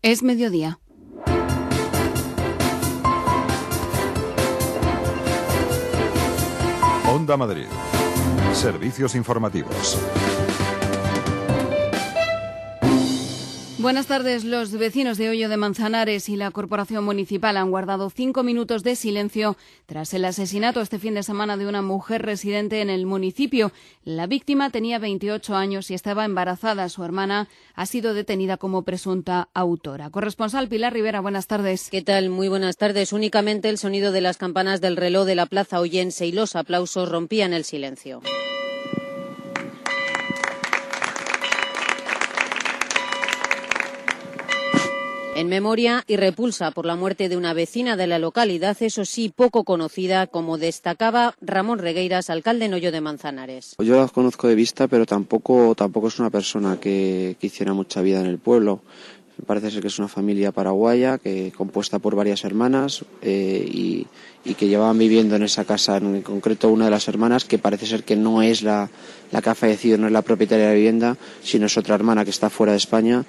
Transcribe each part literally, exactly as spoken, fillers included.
Es mediodía. Onda Madrid. Servicios informativos. Buenas tardes. Los vecinos de Hoyo de Manzanares y la Corporación Municipal han guardado cinco minutos de silencio tras el asesinato este fin de semana de una mujer residente en el municipio. La víctima tenía veintiocho años y estaba embarazada. Su hermana ha sido detenida como presunta autora. Corresponsal Pilar Rivera, buenas tardes. ¿Qué tal? Muy buenas tardes. Únicamente el sonido de las campanas del reloj de la Plaza Oyense y los aplausos rompían el silencio. En memoria y repulsa por la muerte de una vecina de la localidad, eso sí, poco conocida, como destacaba Ramón Regueiras, alcalde en Hoyo de Manzanares. Yo la conozco de vista, pero tampoco, tampoco es una persona que, que hiciera mucha vida en el pueblo. Parece ser que es una familia paraguaya, que compuesta por varias hermanas eh, y, y que llevaban viviendo en esa casa, en concreto una de las hermanas, que parece ser que no es la, la que ha fallecido, no es la propietaria de la vivienda, sino es otra hermana que está fuera de España,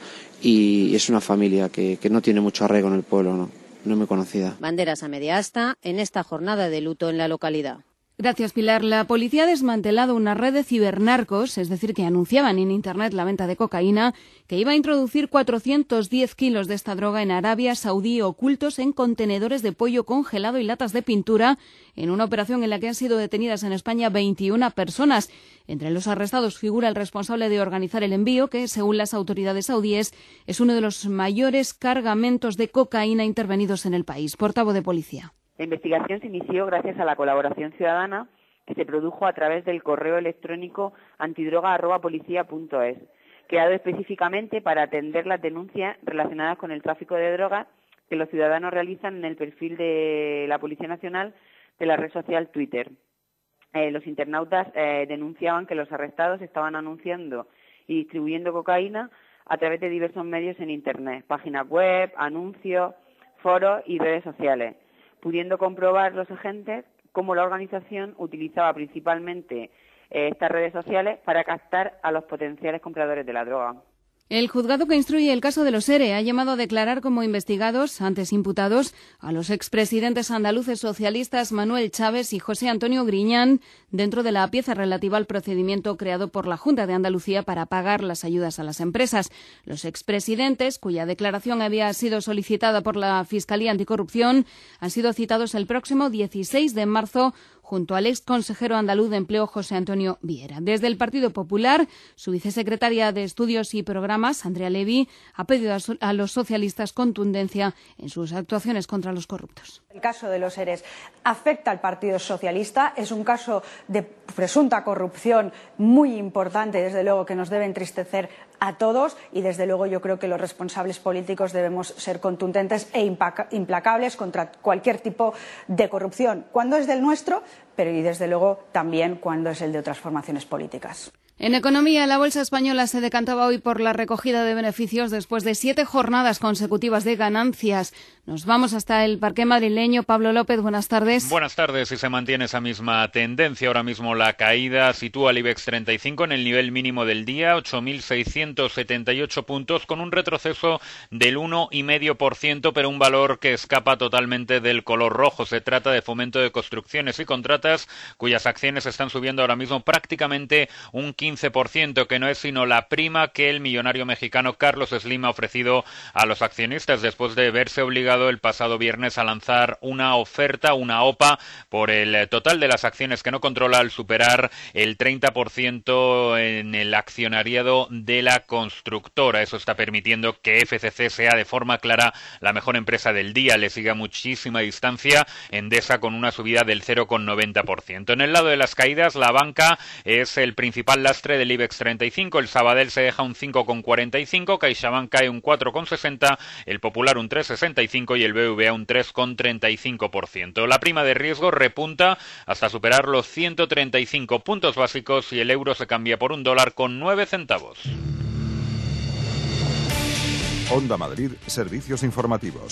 y es una familia que, que no tiene mucho arraigo en el pueblo, no, no es muy conocida. Banderas a media asta en esta jornada de luto en la localidad. Gracias, Pilar. La policía ha desmantelado una red de cibernarcos, es decir, que anunciaban en Internet la venta de cocaína, que iba a introducir cuatrocientos diez kilos de esta droga en Arabia Saudí ocultos en contenedores de pollo congelado y latas de pintura, en una operación en la que han sido detenidas en España veintiuna personas. Entre los arrestados figura el responsable de organizar el envío, que, según las autoridades saudíes, es uno de los mayores cargamentos de cocaína intervenidos en el país. Portavoz de policía. La investigación se inició gracias a la colaboración ciudadana que se produjo a través del correo electrónico antidroga arroba policía punto es, creado específicamente para atender las denuncias relacionadas con el tráfico de drogas que los ciudadanos realizan en el perfil de la Policía Nacional de la red social Twitter. Eh, los internautas eh, denunciaban que los arrestados estaban anunciando y distribuyendo cocaína a través de diversos medios en Internet, páginas web, anuncios, foros y redes sociales, pudiendo comprobar los agentes cómo la organización utilizaba principalmente eh, estas redes sociales para captar a los potenciales compradores de la droga. El juzgado que instruye el caso de los ERE ha llamado a declarar como investigados, antes imputados, a los expresidentes andaluces socialistas Manuel Chávez y José Antonio Griñán dentro de la pieza relativa al procedimiento creado por la Junta de Andalucía para pagar las ayudas a las empresas. Los expresidentes, cuya declaración había sido solicitada por la Fiscalía Anticorrupción, han sido citados el próximo dieciséis de marzo junto al ex consejero andaluz de Empleo José Antonio Viera. Desde el Partido Popular, su vicesecretaria de Estudios y Programas, Andrea Levy, ha pedido a los socialistas contundencia en sus actuaciones contra los corruptos. El caso de los ERES afecta al Partido Socialista, es un caso de presunta corrupción muy importante, desde luego que nos debe entristecer a todos, y desde luego yo creo que los responsables políticos debemos ser contundentes e implacables contra cualquier tipo de corrupción, cuando es del nuestro, pero y desde luego también cuando es el de otras formaciones políticas. En economía, la bolsa española se decantaba hoy por la recogida de beneficios después de siete jornadas consecutivas de ganancias. Nos vamos hasta el parqué madrileño. Pablo López, buenas tardes. Buenas tardes. Y se mantiene esa misma tendencia. Ahora mismo la caída sitúa al IBEX treinta y cinco en el nivel mínimo del día, ocho mil seiscientos setenta y ocho puntos, con un retroceso del uno coma cinco por ciento, pero un valor que escapa totalmente del color rojo. Se trata de Fomento de Construcciones y Contratas, cuyas acciones están subiendo ahora mismo prácticamente un quince por ciento, que no es sino la prima que el millonario mexicano Carlos Slim ha ofrecido a los accionistas después de verse obligado el pasado viernes a lanzar una oferta, una O P A, por el total de las acciones que no controla, al superar el treinta por ciento en el accionariado de la constructora. Eso está permitiendo que F C C sea de forma clara la mejor empresa del día. Le sigue a muchísima distancia Endesa con una subida del cero coma noventa por ciento. En el lado de las caídas, la banca es el principal lastre del IBEX treinta y cinco. El Sabadell se deja un cinco coma cuarenta y cinco, CaixaBank cae un cuatro coma sesenta, el Popular un tres coma sesenta y cinco y el B B V A un tres coma treinta y cinco por ciento. La prima de riesgo repunta hasta superar los ciento treinta y cinco puntos básicos y el euro se cambia por un dólar con nueve centavos. Onda Madrid, servicios informativos.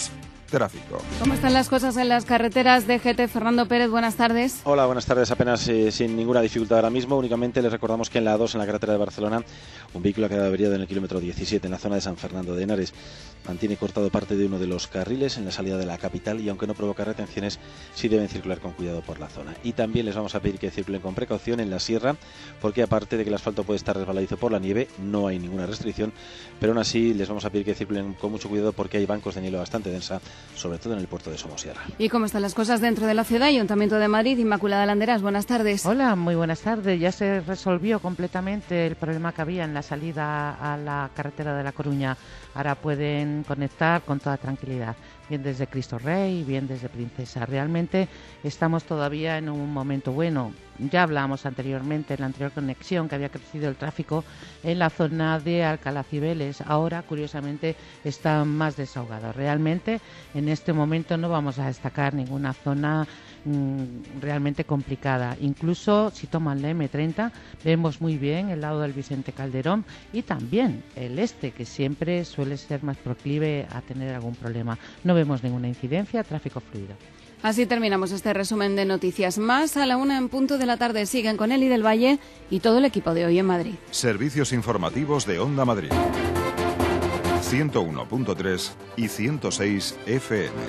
Tráfico. ¿Cómo están las cosas en las carreteras? D G T, Fernando Pérez, buenas tardes. Hola, buenas tardes. Apenas eh, sin ninguna dificultad ahora mismo. Únicamente les recordamos que en la A dos, en la carretera de Barcelona, un vehículo ha quedado averiado en el kilómetro diecisiete, en la zona de San Fernando de Henares. Mantiene cortado parte de uno de los carriles en la salida de la capital y, aunque no provoca retenciones, sí deben circular con cuidado por la zona. Y también les vamos a pedir que circulen con precaución en la sierra, porque aparte de que el asfalto puede estar resbaladizo por la nieve, no hay ninguna restricción, pero aún así les vamos a pedir que circulen con mucho cuidado porque hay bancos de nieve bastante densa, sobre todo en el puerto de Somosierra. ¿Y cómo están las cosas dentro de la ciudad? Ayuntamiento de Madrid, Inmaculada Landeras, buenas tardes. Hola, muy buenas tardes. Ya se resolvió completamente el problema que había en la salida a la carretera de La Coruña. Ahora pueden conectar con toda tranquilidad, bien desde Cristo Rey, bien desde Princesa. Realmente estamos todavía en un momento bueno. Ya hablábamos anteriormente, en la anterior conexión, que había crecido el tráfico en la zona de Alcalá Cibeles. Ahora, curiosamente, está más desahogado. Realmente, en este momento no vamos a destacar ninguna zona mmm, realmente complicada. Incluso, si toman la eme treinta, vemos muy bien el lado del Vicente Calderón y también el este, que siempre suele ser más proclive a tener algún problema. No vemos ninguna incidencia, tráfico fluido. Así terminamos este resumen de noticias. Más a la una en punto de la tarde. Siguen con Eli del Valle y todo el equipo de Hoy en Madrid. Servicios informativos de Onda Madrid. ciento uno punto tres y ciento seis F M.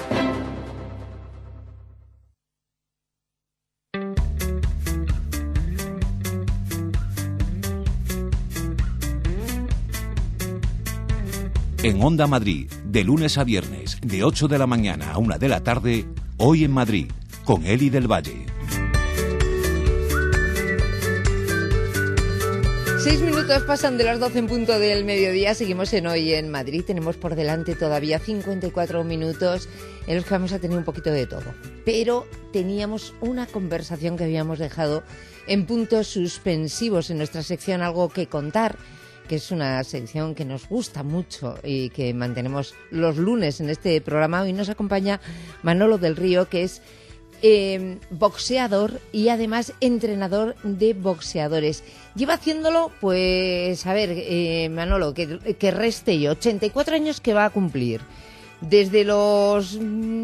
En Onda Madrid, de lunes a viernes, de ocho de la mañana a una de la tarde, Hoy en Madrid, con Eli del Valle. Seis minutos pasan de las doce en punto del mediodía. Seguimos en Hoy en Madrid. Tenemos por delante todavía cincuenta y cuatro minutos en los que vamos a tener un poquito de todo. Pero teníamos una conversación que habíamos dejado en puntos suspensivos en nuestra sección Algo que contar, que es una sección que nos gusta mucho y que mantenemos los lunes en este programa. Hoy nos acompaña Manolo del Río, que es eh, boxeador y además entrenador de boxeadores. Lleva haciéndolo, pues, a ver, eh, Manolo, que, que reste yo, ochenta y cuatro años que va a cumplir. Desde los...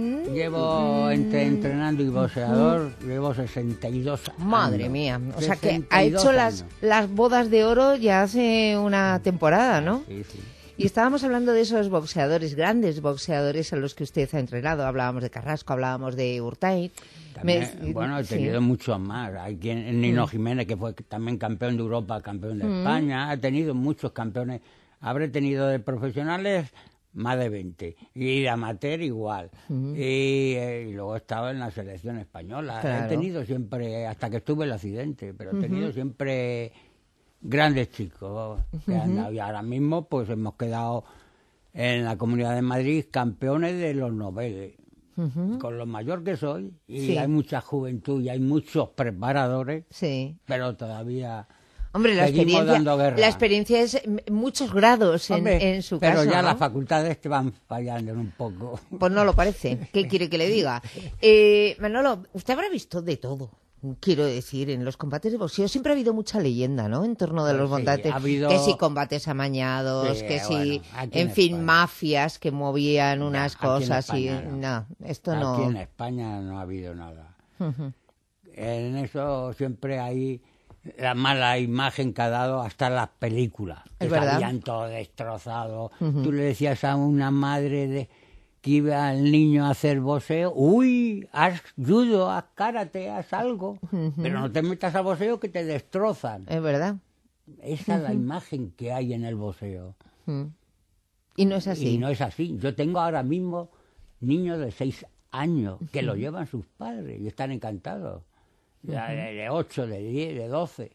Llevo entre entrenando y boxeador, llevo sesenta y dos años. Madre mía, o sea que ha hecho las, las bodas de oro ya hace una temporada, ¿no? Sí, sí. Y estábamos hablando de esos boxeadores, grandes boxeadores a los que usted ha entrenado. Hablábamos de Carrasco, hablábamos de Urtaiz. También, Me... bueno, he tenido sí. muchos más. Hay quien, Nino mm. Jiménez, que fue también campeón de Europa, campeón de mm. España. Ha tenido muchos campeones. Habré tenido de profesionales más de veinte, y de amateur igual, uh-huh. y, eh, y luego he estado en la selección española. Claro. He tenido siempre, hasta que estuve el accidente, pero he uh-huh. tenido siempre grandes chicos que uh-huh. han dado, y ahora mismo pues hemos quedado en la Comunidad de Madrid campeones de los noveles, uh-huh. con lo mayor que soy, y sí. hay mucha juventud y hay muchos preparadores, sí. pero todavía... Hombre, la experiencia, la experiencia es muchos grados en, Hombre, en su pero caso, pero ya ¿no? las facultades te van fallando un poco. Pues no lo parece. ¿Qué quiere que le diga? Eh, Manolo, usted habrá visto de todo. Quiero decir, en los combates de boxeo siempre ha habido mucha leyenda, ¿no? En torno de los sí, combates, habido... que si combates amañados, sí, que si, bueno, en, en fin, España. mafias que movían unas ya, cosas y no. no, esto aquí no. Aquí en España no ha habido nada. Uh-huh. En eso siempre hay la mala imagen que ha dado hasta las películas, que es verdad. Salían todo destrozado. Uh-huh. Tú le decías a una madre de que iba al niño a hacer boxeo, uy, haz judo, haz karate, haz algo, uh-huh. pero no te metas al boxeo que te destrozan. Es verdad. Esa uh-huh. es la imagen que hay en el boxeo. Uh-huh. Y no es así. Y no es así. Yo tengo ahora mismo niños de seis años que uh-huh. lo llevan sus padres y están encantados. Uh-huh. De, de ocho, de diez, de doce.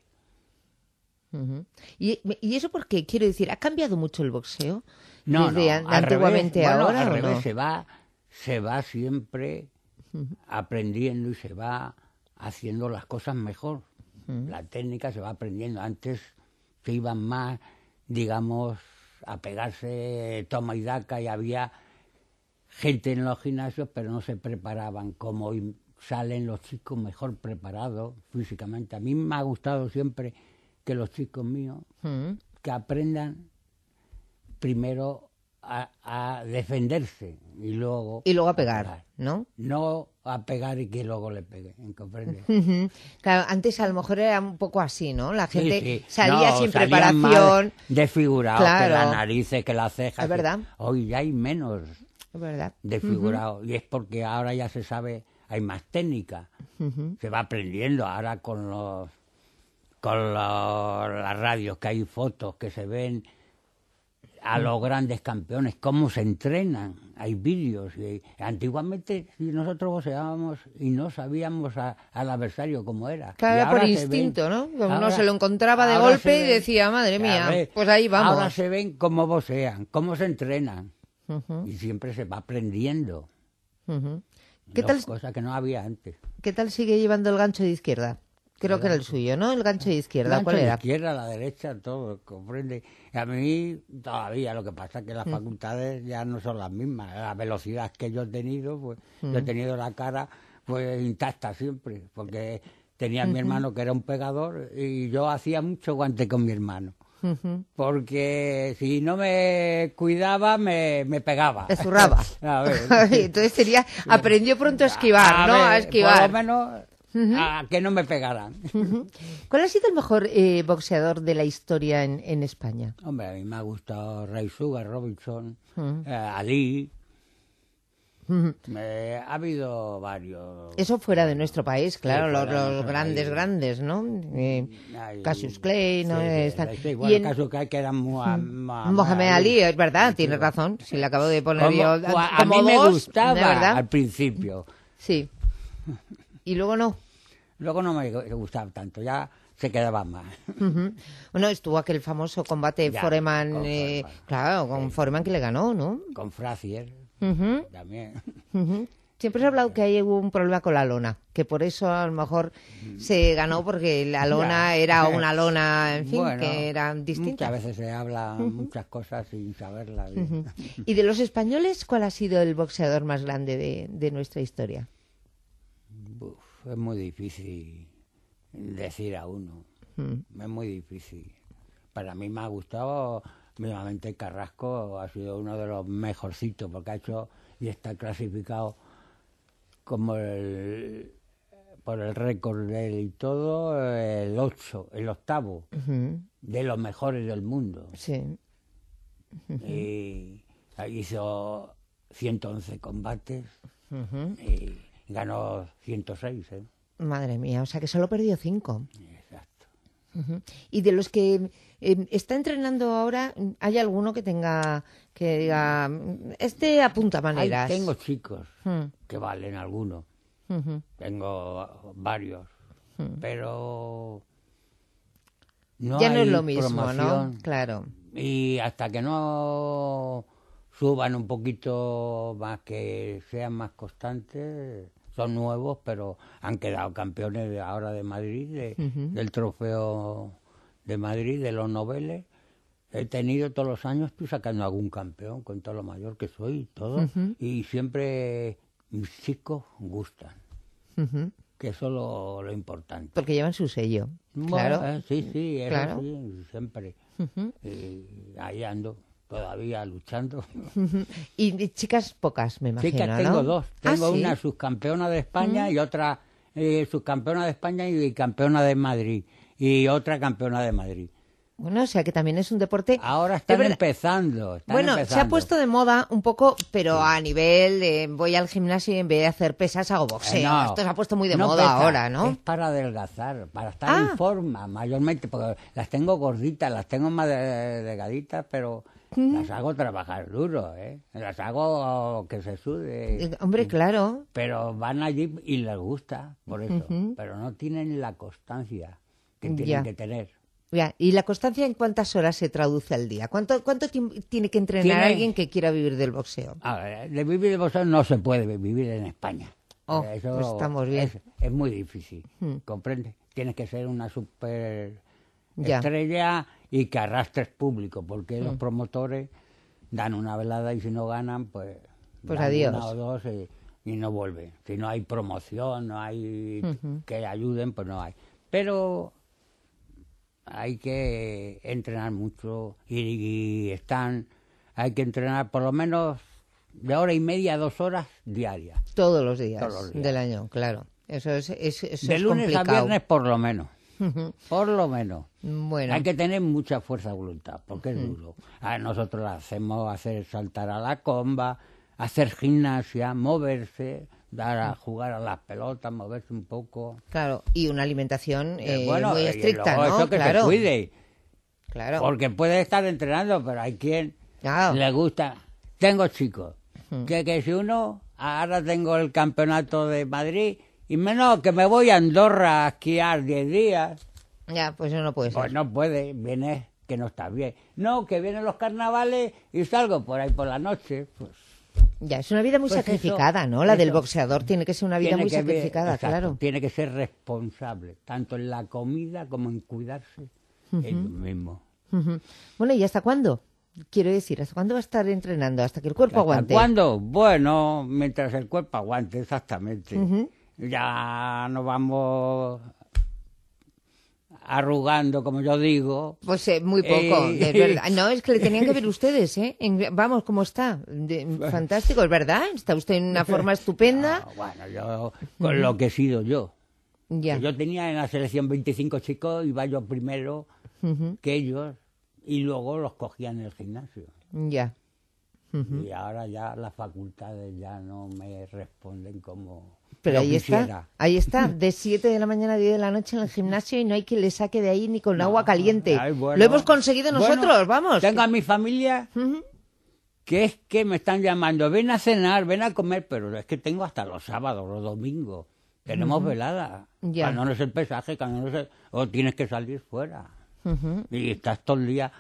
Uh-huh. ¿Y, ¿Y eso por qué? Quiero decir, ¿ha cambiado mucho el boxeo? No, desde no, an- antiguamente revés, ahora, bueno, al ¿o revés, no? se va, se va siempre uh-huh. aprendiendo y se va haciendo las cosas mejor. Uh-huh. La técnica se va aprendiendo. Antes se iban más, digamos, a pegarse toma y daca, y había gente en los gimnasios, pero no se preparaban como hoy salen los chicos mejor preparados físicamente. A mí me ha gustado siempre que los chicos míos uh-huh. que aprendan primero a, a defenderse y luego... Y luego a pegar, pegar, ¿no? No a pegar y que luego le pegue, ¿comprendes? Uh-huh. Claro, antes a lo mejor era un poco así, ¿no? La gente sí, sí. salía no, sin preparación. Desfigurado, claro. que las narices, que las cejas. Es verdad. Que... Hoy ya hay menos es verdad. desfigurado. Uh-huh. Y es porque ahora ya se sabe, hay más técnica. Uh-huh. Se va aprendiendo ahora con los... con los, las radios, que hay fotos que se ven a los grandes campeones, cómo se entrenan, hay vídeos. Y antiguamente nosotros boxeábamos y no sabíamos a, al adversario cómo era. Claro, era por instinto, ven, ¿no? Uno se lo encontraba de golpe ven, y decía, madre mía, ver, pues ahí vamos. Ahora se ven cómo boxean, cómo se entrenan. Uh-huh. Y siempre se va aprendiendo. Uh-huh. ¿Qué tal, cosa que no había antes. ¿Qué tal sigue llevando el gancho de izquierda? Creo que era el suyo, ¿no? El gancho de izquierda, gancho ¿cuál era? La izquierda, la derecha, todo, comprende. Y a mí todavía, lo que pasa es que las mm. facultades ya no son las mismas. La velocidad que yo he tenido, pues mm. yo he tenido la cara pues intacta siempre, porque tenía a mi uh-huh. hermano que era un pegador y yo hacía mucho guante con mi hermano. Uh-huh. Porque si no me cuidaba, me, me pegaba. Te zurraba. A ver. Entonces sería, aprendió pronto a esquivar, a ¿no? Ver, a esquivar. Por lo menos... Uh-huh. A que no me pegaran. Uh-huh. ¿Cuál ha sido el mejor eh, boxeador de la historia en, en España? Hombre, a mí me ha gustado Ray Sugar, Robinson, uh-huh. eh, Ali. Uh-huh. Me, ha habido varios. Eso fuera de nuestro país, claro, sí, los, los grandes, país. grandes, ¿no? Eh, Ay, Cassius Clay, ¿no? Sí, Está... sí, bueno, y en... Cassius Clay que era Mohamed Ali, es verdad, sí, tienes razón. Si le acabo de poner como, yo. Como a mí dos, me gustaba ¿verdad? Al principio. Sí. Y luego no. Luego no me gustaba tanto, ya se quedaba más. Uh-huh. Bueno, estuvo aquel famoso combate ya, Foreman, con eh, Foreman, claro, con sí. Foreman que le ganó, ¿no? Con Frazier, uh-huh. también. Uh-huh. Siempre se ha hablado que ahí hubo un problema con la lona, que por eso a lo mejor se ganó porque la lona ya. era una lona, en fin, bueno, que era distinta. Muchas veces se habla uh-huh. muchas cosas sin saberlas. Uh-huh. ¿Y de los españoles cuál ha sido el boxeador más grande de, de nuestra historia? Uf, es muy difícil decir a uno. Mm. Es muy difícil. Para mí me ha gustado, mismamente Carrasco ha sido uno de los mejorcitos porque ha hecho y está clasificado como el por el récord de él y todo, el ocho, el octavo uh-huh. de los mejores del mundo. Sí. Uh-huh. Y hizo ciento once combates uh-huh. y ganó ciento seis, ¿eh? Madre mía, o sea que solo perdió cinco. Exacto. Uh-huh. Y de los que eh, está entrenando ahora, ¿hay alguno que tenga, que diga, este apunta maneras? Ay, tengo chicos uh-huh. que valen algunos. Uh-huh. Tengo varios, uh-huh. pero no ya hay no es lo mismo, promoción, ¿no? Claro. Y hasta que no suban un poquito más, que sean más constantes. Son nuevos, pero han quedado campeones de ahora de Madrid, de, uh-huh. del trofeo de Madrid, de los noveles. He tenido todos los años, estoy sacando algún campeón, con todo lo mayor que soy y todo. Uh-huh. Y siempre mis chicos gustan, uh-huh. que eso es lo, lo importante. Porque llevan su sello, bueno, claro. Eh, sí, sí, eso claro. sí, siempre. Uh-huh. Y ahí ando. Todavía luchando. Y chicas pocas, me imagino, Chicas ¿no? tengo dos. Tengo ¿Ah, sí? una subcampeona de España ¿Mm? y otra eh, subcampeona de España y campeona de Madrid. Y otra campeona de Madrid. Bueno, o sea que también es un deporte... Ahora están empezando. Están bueno, empezando. se ha puesto de moda un poco, pero sí. a nivel de voy al gimnasio y en vez de hacer pesas hago boxeo. Eh, no, Esto se ha puesto muy de no moda pesa, ahora, ¿no? Es para adelgazar, para estar ah. en forma, mayormente, porque las tengo gorditas, las tengo más delgaditas, pero... Las hago trabajar duro, ¿eh? Las hago que se sude. Hombre, claro. Pero van allí y les gusta, por eso. Uh-huh. Pero no tienen la constancia que tienen ya. que tener. Ya. ¿Y la constancia en cuántas horas se traduce al día? ¿Cuánto, cuánto tiene que entrenar ¿Tiene... alguien que quiera vivir del boxeo? A ver, de vivir del boxeo no se puede vivir en España. Oh, eso pues estamos bien. Es, es muy difícil, hmm. ¿comprende? Tienes que ser una super ya. estrella y que arrastres público, porque hmm. los promotores dan una velada y si no ganan, pues, pues dan adiós. Una o dos y, y no vuelven. Si no hay promoción, no hay uh-huh. que ayuden, pues no hay. Pero hay que entrenar mucho y, y están hay que entrenar por lo menos de hora y media a dos horas diarias. Todos los días, Todos los días. del año, claro. Eso es, es, eso de es lunes complicado. a viernes por lo menos. Por lo menos. Bueno. Hay que tener mucha fuerza de voluntad, porque es duro. A nosotros hacemos hacer saltar a la comba, hacer gimnasia, moverse, dar a jugar a las pelotas, moverse un poco. Claro, y una alimentación eh, bueno, muy y estricta, luego ¿no? Eso que claro. se cuide. Claro. Porque puede estar entrenando, pero hay quien claro. le gusta. Tengo chicos, uh-huh. que, que si uno, ahora tengo el campeonato de Madrid, y menos que me voy a Andorra a esquiar diez días. Ya, pues eso no puede ser. Pues no puede, viene que no está bien. No, que vienen los carnavales y salgo por ahí por la noche, pues... Ya, es una vida muy pues sacrificada, eso, ¿no? La eso. del boxeador tiene que ser una vida Tiene muy que sacrificada, ver, exacto, claro. Tiene que ser responsable, tanto en la comida como en cuidarse. Uh-huh. Es lo mismo. Uh-huh. Bueno, ¿y hasta cuándo? Quiero decir, ¿hasta cuándo va a estar entrenando? ¿Hasta que el cuerpo ¿Hasta aguante? cuándo? Bueno, mientras el cuerpo aguante, exactamente. Uh-huh. Ya nos vamos arrugando, como yo digo. Pues eh, muy poco, Eh, de verdad. No, es que le tenían que ver ustedes, ¿eh? En- vamos, ¿cómo está? De- fantástico, es verdad. Está usted en una forma estupenda. No, bueno, yo, con lo que he sido yo. Ya. Que yo tenía en la selección veinticinco chicos, iba yo primero Ujú. que ellos, y luego los cogía en el gimnasio. Ya. Ujú. Y ahora ya las facultades ya no me responden como Pero yo ahí quisiera. está, ahí está, de siete de la mañana a diez de la noche en el gimnasio y no hay quien le saque de ahí ni con agua caliente. Ay, bueno. Lo hemos conseguido Bueno, nosotros, vamos. Tengo a mi familia Ujú. que es que me están llamando, ven a cenar, ven a comer, pero es que tengo hasta los sábados, los domingos. Tenemos Ujú. velada. Ya. Cuando no es el pesaje, cuando no es el... o tienes que salir fuera. Ujú. Y estás todo el día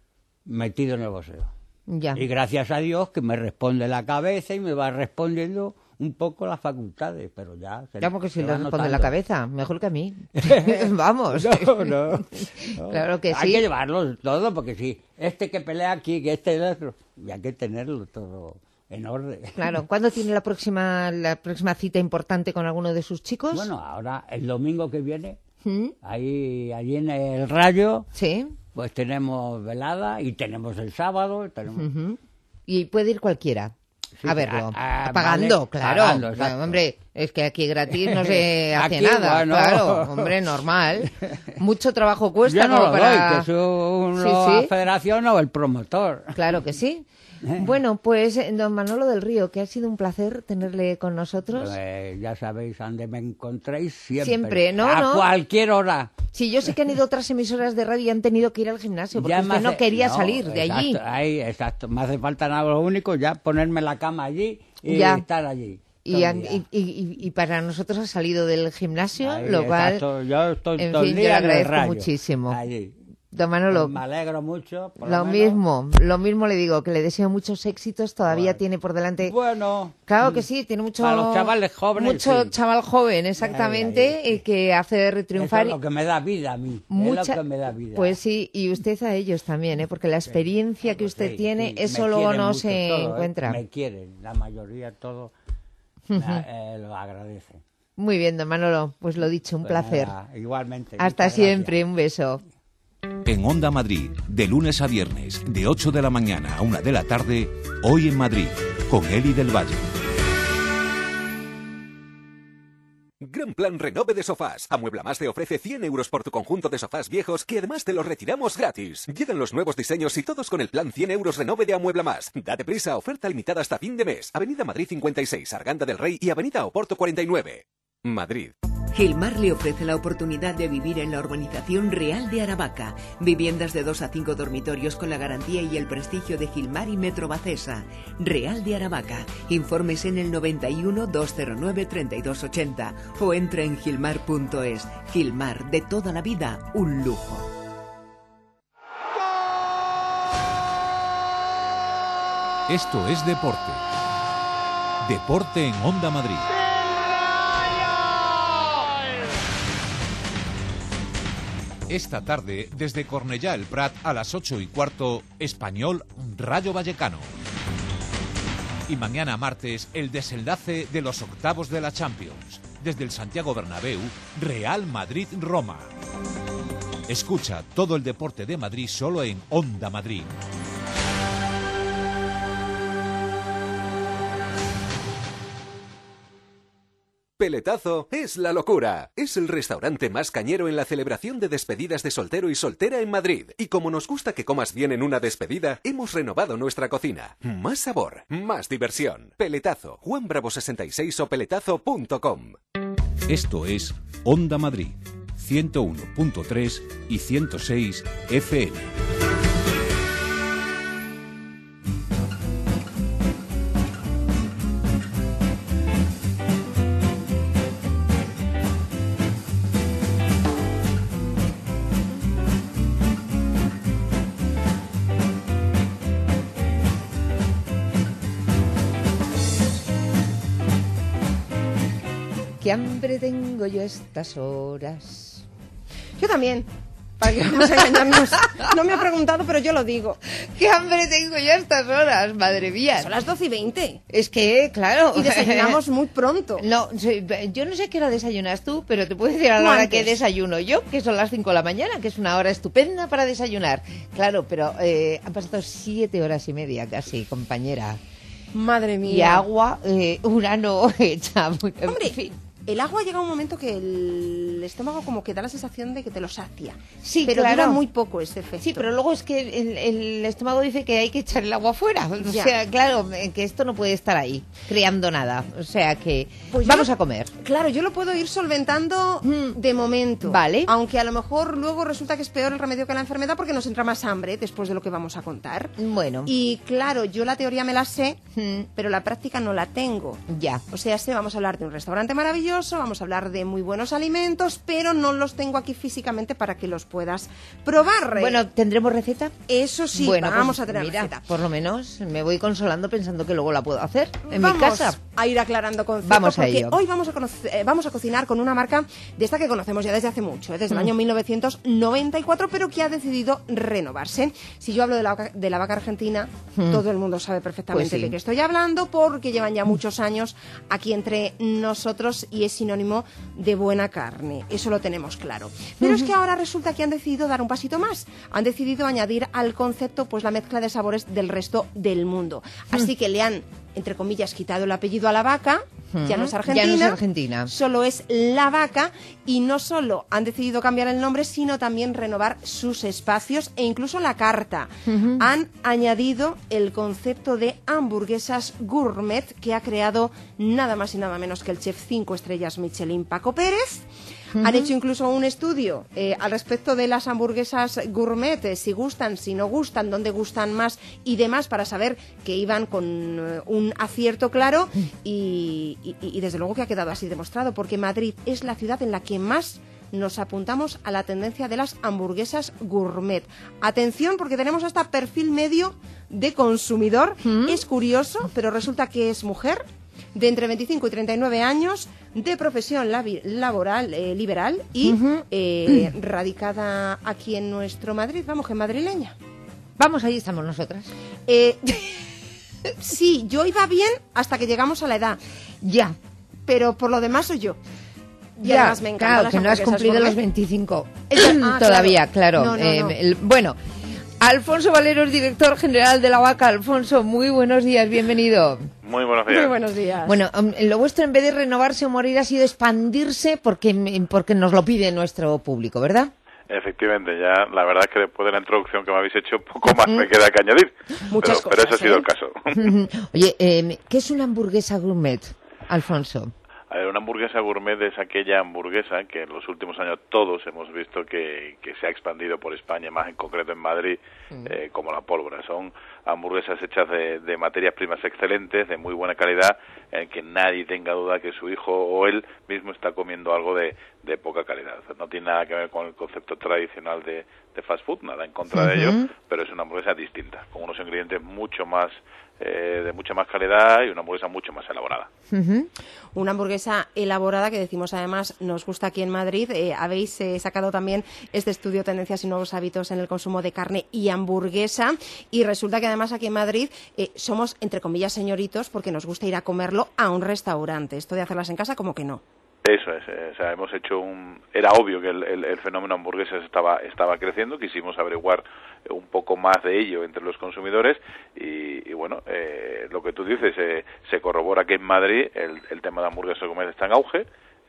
metido en el boxeo. Ya. Y gracias a Dios que me responde la cabeza y me va respondiendo un poco las facultades, pero ya... Se, Ya, porque si se le va responde la notando. cabeza, mejor que a mí. Vamos. No, no, no. Claro que Hay sí. que llevarlo todo, porque si este que pelea aquí, que este el otro, y hay que tenerlo todo en orden. Claro. ¿Cuándo tiene la próxima la próxima cita importante con alguno de sus chicos? Bueno, ahora, el domingo que viene, ¿Mm? ahí allí en el Rayo, Sí. pues tenemos velada y tenemos el sábado, tenemos... Ujú. Y puede ir cualquiera. Sí, a verlo. a- a- Pagando, vale, claro. pagando, exacto. Hombre, es que aquí gratis no se hace Aquí, nada. bueno. Claro, hombre, normal. Mucho trabajo cuesta Yo no como lo para... doy, que es un- Sí, la sí. federación o el promotor. Claro que sí. Bueno, pues eh, don Manolo del Río, que ha sido un placer tenerle con nosotros. Eh, ya sabéis dónde me encontréis siempre. Siempre, ¿no? A ¿no? cualquier hora. Sí, yo sé que han ido otras emisoras de radio y han tenido que ir al gimnasio porque Ya me usted no hace- quería no, salir de exacto, allí. Ahí, exacto. Me hace falta nada, lo único, ya ponerme la cama allí y Ya. estar allí. Y, todo el han- día. y, y- y para nosotros ha salido del gimnasio, Ahí, lo cual, exacto. Yo estoy en todo el fin, yo día le en el agradezco Rayo, muchísimo. allí. Don Manolo, Pues me alegro mucho. por lo menos. mismo, lo mismo le digo, que le deseo muchos éxitos, todavía tiene por delante... Bueno. Claro que sí, tiene mucho... Para los chavales jóvenes, Mucho sí. chaval joven, exactamente, Ay, ay, y que hace Eso triunfar... es lo que me da vida a mí. Mucha- Es lo que me da vida. Pues sí, y usted a ellos también, ¿eh? Porque la experiencia que usted Sí, tiene, sí, eso me luego quieren no mucho se todo, ¿eh? encuentra. Me quieren, la mayoría todo me- eh, lo agradecen. Muy bien, don Manolo, pues lo dicho, un Pues placer. nada, igualmente. Hasta muchas siempre, un beso. En Onda Madrid, de lunes a viernes, de ocho de la mañana a una de la tarde, Hoy en Madrid, con Eli del Valle. Gran plan Renove de sofás. Amuebla Más te ofrece cien euros por tu conjunto de sofás viejos que además te los retiramos gratis. Llegan los nuevos diseños y todos con el plan cien euros Renove de Amuebla Más. Date prisa, oferta limitada hasta fin de mes. Avenida Madrid cincuenta y seis, Arganda del Rey y Avenida Oporto cuarenta y nueve. Madrid. Gilmar le ofrece la oportunidad de vivir en la urbanización Real de Aravaca. Viviendas de dos a cinco dormitorios con la garantía y el prestigio de Gilmar y Metro Bacesa. Real de Aravaca. Informes en el noventa y uno, doscientos nueve, treinta y dos ochenta o entra en gilmar punto es. Gilmar, de toda la vida, un lujo. Esto es Deporte. Deporte en Onda Madrid. Esta tarde, desde Cornellá el Prat a las ocho y cuarto, Español Rayo Vallecano. Y mañana martes, el desenlace de los octavos de la Champions. Desde el Santiago Bernabéu, Real Madrid-Roma. Escucha todo el deporte de Madrid solo en Onda Madrid. Peletazo es la locura. Es el restaurante más cañero en la celebración de despedidas de soltero y soltera en Madrid. Y como nos gusta que comas bien en una despedida, hemos renovado nuestra cocina. Más sabor, más diversión. Peletazo, Juan Bravo sesenta y seis o peletazo punto com. Esto es Onda Madrid, ciento uno punto tres y ciento seis F M. ¿Qué hambre tengo yo a estas horas? Yo también. ¿Para qué vamos a engañarnos? No me ha preguntado, pero yo lo digo. ¿Qué hambre tengo yo a estas horas? Madre mía. Son las doce y veinte. Es que, claro. Y desayunamos muy pronto. No, yo no sé qué hora desayunas tú, pero te puedo decir a la hora que desayuno yo, que son las cinco de la mañana, que es una hora estupenda para desayunar. Claro, pero eh, han pasado siete horas y media casi, compañera. Madre mía. Y agua, eh, una no hecha. Hombre, en fin. El agua llega un momento que el estómago como que da la sensación de que te lo sacia. Sí, pero claro. dura muy poco ese efecto. Sí, pero luego es que el, el estómago dice que hay que echar el agua fuera. O Ya. sea, claro, que esto no puede estar ahí, creando nada. O sea que Pues vamos yo- a comer. Claro, yo lo puedo ir solventando de momento. Vale. Aunque a lo mejor luego resulta que es peor el remedio que la enfermedad porque nos entra más hambre después de lo que vamos a contar. Bueno. Y claro, yo la teoría me la sé, pero la práctica no la tengo. Ya. O sea, sí, vamos a hablar de un restaurante maravilloso, vamos a hablar de muy buenos alimentos, pero no los tengo aquí físicamente para que los puedas probar. Bueno, ¿tendremos receta? Eso sí, Bueno, vamos pues, a tener mira, receta. por lo menos me voy consolando pensando que luego la puedo hacer en Vamos mi casa. a ir aclarando conceptos Vamos a porque ello. hoy vamos a, conocer- eh, vamos a cocinar con una marca de esta que conocemos ya desde hace mucho, eh, desde el Mm. año mil novecientos noventa y cuatro, pero que ha decidido renovarse. Si yo hablo de la, vaca- de la vaca argentina, Mm. todo el mundo sabe perfectamente Pues sí. de qué estoy hablando porque llevan ya muchos años aquí entre nosotros y es sinónimo de buena carne. Eso lo tenemos claro. Pero es que ahora resulta que han decidido dar un pasito más. Han decidido añadir al concepto pues la mezcla de sabores del resto del mundo. Así que le han, entre comillas, quitado el apellido a la vaca. Ya no es Argentina, Ya no es Argentina. solo es la vaca y no solo han decidido cambiar el nombre, sino también renovar sus espacios e incluso la carta. Ujú. Han añadido el concepto de hamburguesas gourmet que ha creado nada más y nada menos que el chef cinco estrellas Michelin Paco Pérez. Ujú. Han hecho incluso un estudio eh, al respecto de las hamburguesas gourmet, eh, si gustan, si no gustan, dónde gustan más y demás, para saber que iban con eh, un acierto claro y, y- y desde luego que ha quedado así demostrado, porque Madrid es la ciudad en la que más nos apuntamos a la tendencia de las hamburguesas gourmet. Atención, porque tenemos hasta perfil medio de consumidor. Es curioso, pero resulta que es mujer de entre veinticinco y treinta y nueve años, de profesión labi- laboral eh, liberal y Ujú. eh, radicada aquí en nuestro Madrid, vamos, que madrileña. Vamos, ahí estamos nosotras. Eh, sí, yo iba bien hasta que llegamos a la edad. Ya. Pero por lo demás soy yo. Y Ya, además me encantan claro, las que no has hamburguesas cumplido los gourmet. veinticinco Ah, todavía, claro. No, no, Eh, no. el- bueno, Alfonso Valeros, director general de La Vaca. Alfonso, muy buenos días, bienvenido. Muy buenos días. Muy buenos días. Bueno, um, lo vuestro en vez de renovarse o morir ha sido expandirse porque, porque nos lo pide nuestro público, ¿verdad? Efectivamente, ya la verdad es que después de la introducción que me habéis hecho, poco más me queda que añadir. Muchas pero, pero ese cosas, ha sido ¿eh? el caso. Oye, eh, ¿qué es una hamburguesa gourmet, Alfonso? A ver, una hamburguesa gourmet es aquella hamburguesa que en los últimos años todos hemos visto que, que se ha expandido por España, más en concreto en Madrid, eh, como la pólvora. Son hamburguesas hechas de, de materias primas excelentes, de muy buena calidad, en que nadie tenga duda que su hijo o él mismo está comiendo algo de, de poca calidad. O sea, no tiene nada que ver con el concepto tradicional de, de fast food, nada en contra de ello, Ujú. pero es una hamburguesa distinta, con unos ingredientes mucho más eh, de mucha más calidad y una hamburguesa mucho más elaborada. Una hamburguesa elaborada que decimos además nos gusta aquí en Madrid. Eh, habéis eh, sacado también este estudio Tendencias y Nuevos Hábitos en el Consumo de Carne y Hamburguesa y resulta que además aquí en Madrid eh, somos, entre comillas, señoritos porque nos gusta ir a comerlo a un restaurante. Esto de hacerlas en casa como que no. Eso es, eh, o sea, hemos hecho un... Era obvio que el, el, el fenómeno hamburguesas estaba, estaba creciendo, quisimos averiguar un poco más de ello entre los consumidores y, y bueno, eh, lo que tú dices, eh, se corrobora que en Madrid el, el tema de hamburguesas gourmet está en auge,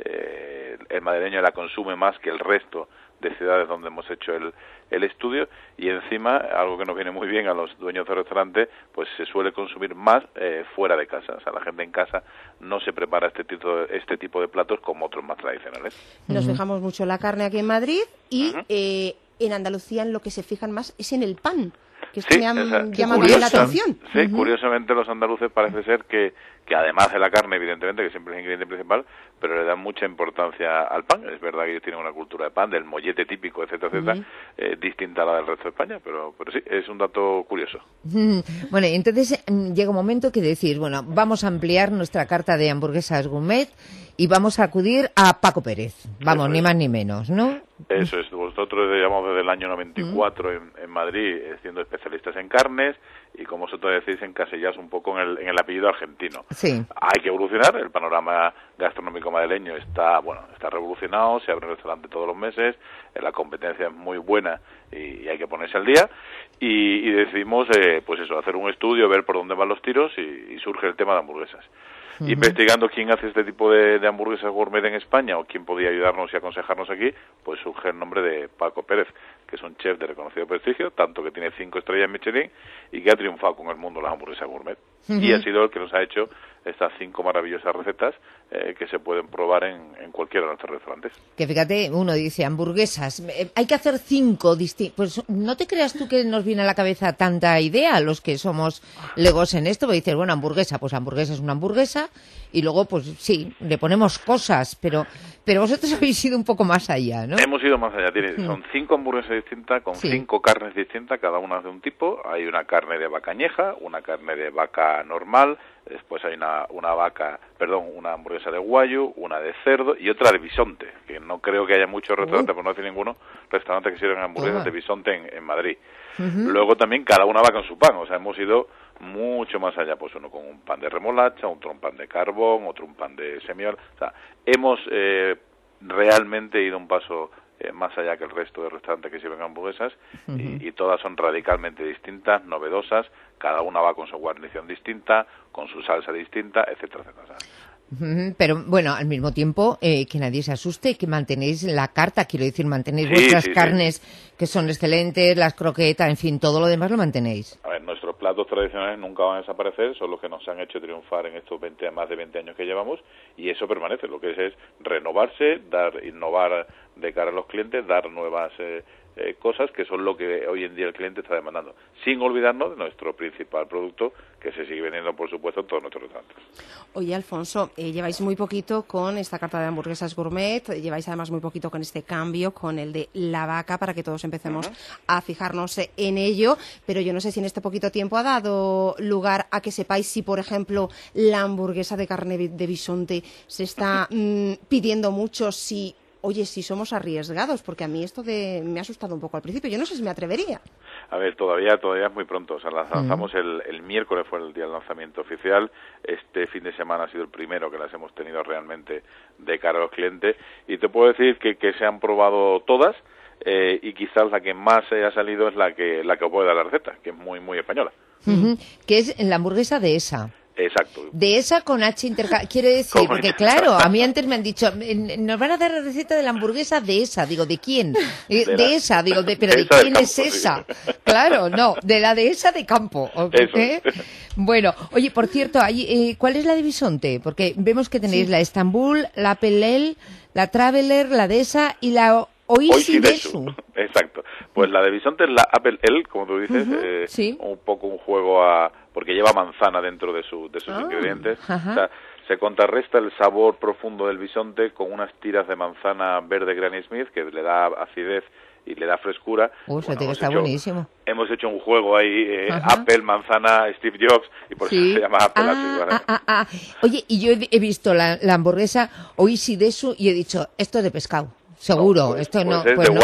eh, el madrileño la consume más que el resto de ciudades donde hemos hecho el, el estudio y encima, algo que nos viene muy bien a los dueños de restaurante, pues se suele consumir más eh, fuera de casa, o sea, la gente en casa no se prepara este tipo, este tipo de platos como otros más tradicionales. Nos Uh-huh. fijamos mucho en la carne aquí en Madrid y Uh-huh. eh, en Andalucía en lo que se fijan más es en el pan, que esto Sí, me ha esa- llamado curiosa- la atención. Sí, Ujú. curiosamente los andaluces parece ser que, que además de la carne, evidentemente, que siempre es el ingrediente principal, pero le dan mucha importancia al pan. Es verdad que ellos tienen una cultura de pan, del mollete típico, etcétera, etcétera, Ujú. eh, distinta a la del resto de España, pero, pero sí, es un dato curioso. Bueno, y entonces mm, llega un momento que decir, bueno, vamos a ampliar nuestra carta de hamburguesas gourmet y vamos a acudir a Paco Pérez. Vamos, Eso ni es. más ni menos, ¿no? Eso es, vosotros llevamos desde el año noventa y cuatro en, en Madrid eh, siendo especialistas en carnes y como vosotros decís encasillas un poco en el, en el apellido argentino. Sí. Hay que evolucionar, el panorama gastronómico madrileño está, bueno, está revolucionado, se abre un restaurante todos los meses, eh, la competencia es muy buena y, y hay que ponerse al día y, y decidimos, eh, pues eso, hacer un estudio, ver por dónde van los tiros y, y surge el tema de hamburguesas. Ujú. Investigando quién hace este tipo de, de hamburguesas gourmet en España o quién podía ayudarnos y aconsejarnos aquí, pues surge el nombre de Paco Pérez, que es un chef de reconocido prestigio, tanto que tiene cinco estrellas Michelin y que ha triunfado con el mundo de las hamburguesas gourmet. Ujú. Y ha sido el que nos ha hecho estas cinco maravillosas recetas eh, que se pueden probar en, en cualquiera de nuestros restaurantes. Que fíjate, uno dice hamburguesas, eh, hay que hacer cinco distintas. Pues no te creas tú que nos viene a la cabeza tanta idea a los que somos legos en esto, porque dices, bueno, hamburguesa, pues hamburguesa es una hamburguesa y luego, pues sí, le ponemos cosas, pero pero vosotros habéis ido un poco más allá, ¿no? Hemos ido más allá. Tiene, Mm. son cinco hamburguesas distintas con Sí. cinco carnes distintas, cada una de un tipo. Hay una carne de vaca añeja, una carne de vaca normal, después hay una, una vaca, perdón, una hamburguesa de guayu, una de cerdo y otra de bisonte, que no creo que haya muchos restaurantes, por no decir ninguno, restaurantes que sirven hamburguesas Toma. de bisonte en, en Madrid. Ujú. Luego también cada una va con su pan, o sea, hemos ido mucho más allá, pues uno con un pan de remolacha, otro un pan de carbón, otro un pan de semiol, o sea, hemos eh, realmente ido un paso eh, más allá que el resto de restaurantes que sirven hamburguesas y, y todas son radicalmente distintas, novedosas, cada una va con su guarnición distinta, con su salsa distinta, etcétera, etcétera. O sea, Ujú, pero bueno, al mismo tiempo, eh, que nadie se asuste, que mantenéis la carta, quiero decir, mantenéis Sí, vuestras sí, sí. carnes que son excelentes, las croquetas, en fin, todo lo demás lo mantenéis. A ver, nuestros platos tradicionales nunca van a desaparecer, son los que nos han hecho triunfar en estos veinte, más de veinte años que llevamos, y eso permanece. Lo que es es renovarse, dar, innovar de cara a los clientes, dar nuevas eh, eh, cosas que son lo que hoy en día el cliente está demandando, sin olvidarnos de nuestro principal producto, que se sigue vendiendo, por supuesto, en todos nuestros restaurantes. Oye, Alfonso, eh, lleváis muy poquito con esta carta de hamburguesas gourmet, lleváis además muy poquito con este cambio, con el de la vaca, para que todos empecemos Ujú. a fijarnos eh, en ello, pero yo no sé si en este poquito tiempo ha dado lugar a que sepáis si, por ejemplo, la hamburguesa de carne bi- de bisonte se está mm, pidiendo mucho, si... Oye, si somos arriesgados, porque a mí esto de me ha asustado un poco al principio. Yo no sé si me atrevería. A ver, todavía todavía es muy pronto. O sea, las lanzamos el, el miércoles, fue el día del lanzamiento oficial. Este fin de semana ha sido el primero que las hemos tenido realmente de cara a los clientes. Y te puedo decir que, que se han probado todas eh, y quizás la que más se ha salido es la que la que os puede dar la receta, que es muy muy española. Ujú, que es la hamburguesa de esa. Exacto. De esa con H intercal... Quiero decir, Con porque H. claro, a mí antes me han dicho, "Eh, nos van a dar la receta de la hamburguesa de esa". Digo, ¿de quién? Eh, De De, la- esa, digo, de, ¿pero de de esa de quién campo, es sí. esa? Claro, no, de la de esa de campo. ¿ok? Eso es. Bueno, oye, por cierto, ahí, eh, ¿cuál es la de bisonte? Porque vemos que tenéis la Estambul, la Pelel, la Traveler, la de esa y la Oisidesu. Exacto. Pues la de bisonte es la Apple El, como tú dices, Ujú, eh, sí. un poco un juego a... porque lleva manzana dentro de, su, de sus Ah, ingredientes. ajá. O sea, se contrarresta el sabor profundo del bisonte con unas tiras de manzana verde Granny Smith que le da acidez y le da frescura. Uh, eso Bueno, tiene que hemos estar hecho- buenísimo. Hemos hecho un juego ahí, eh, Ajá. Apple, manzana, Steve Jobs, y por Sí. eso se llama Apple Ah, así, ¿vale? ah, ah, ah. Oye, y yo he, he visto la, la hamburguesa Oisidesu y he dicho, esto es de pescado. Seguro, pues- esto pues no. es pues de no. guayo.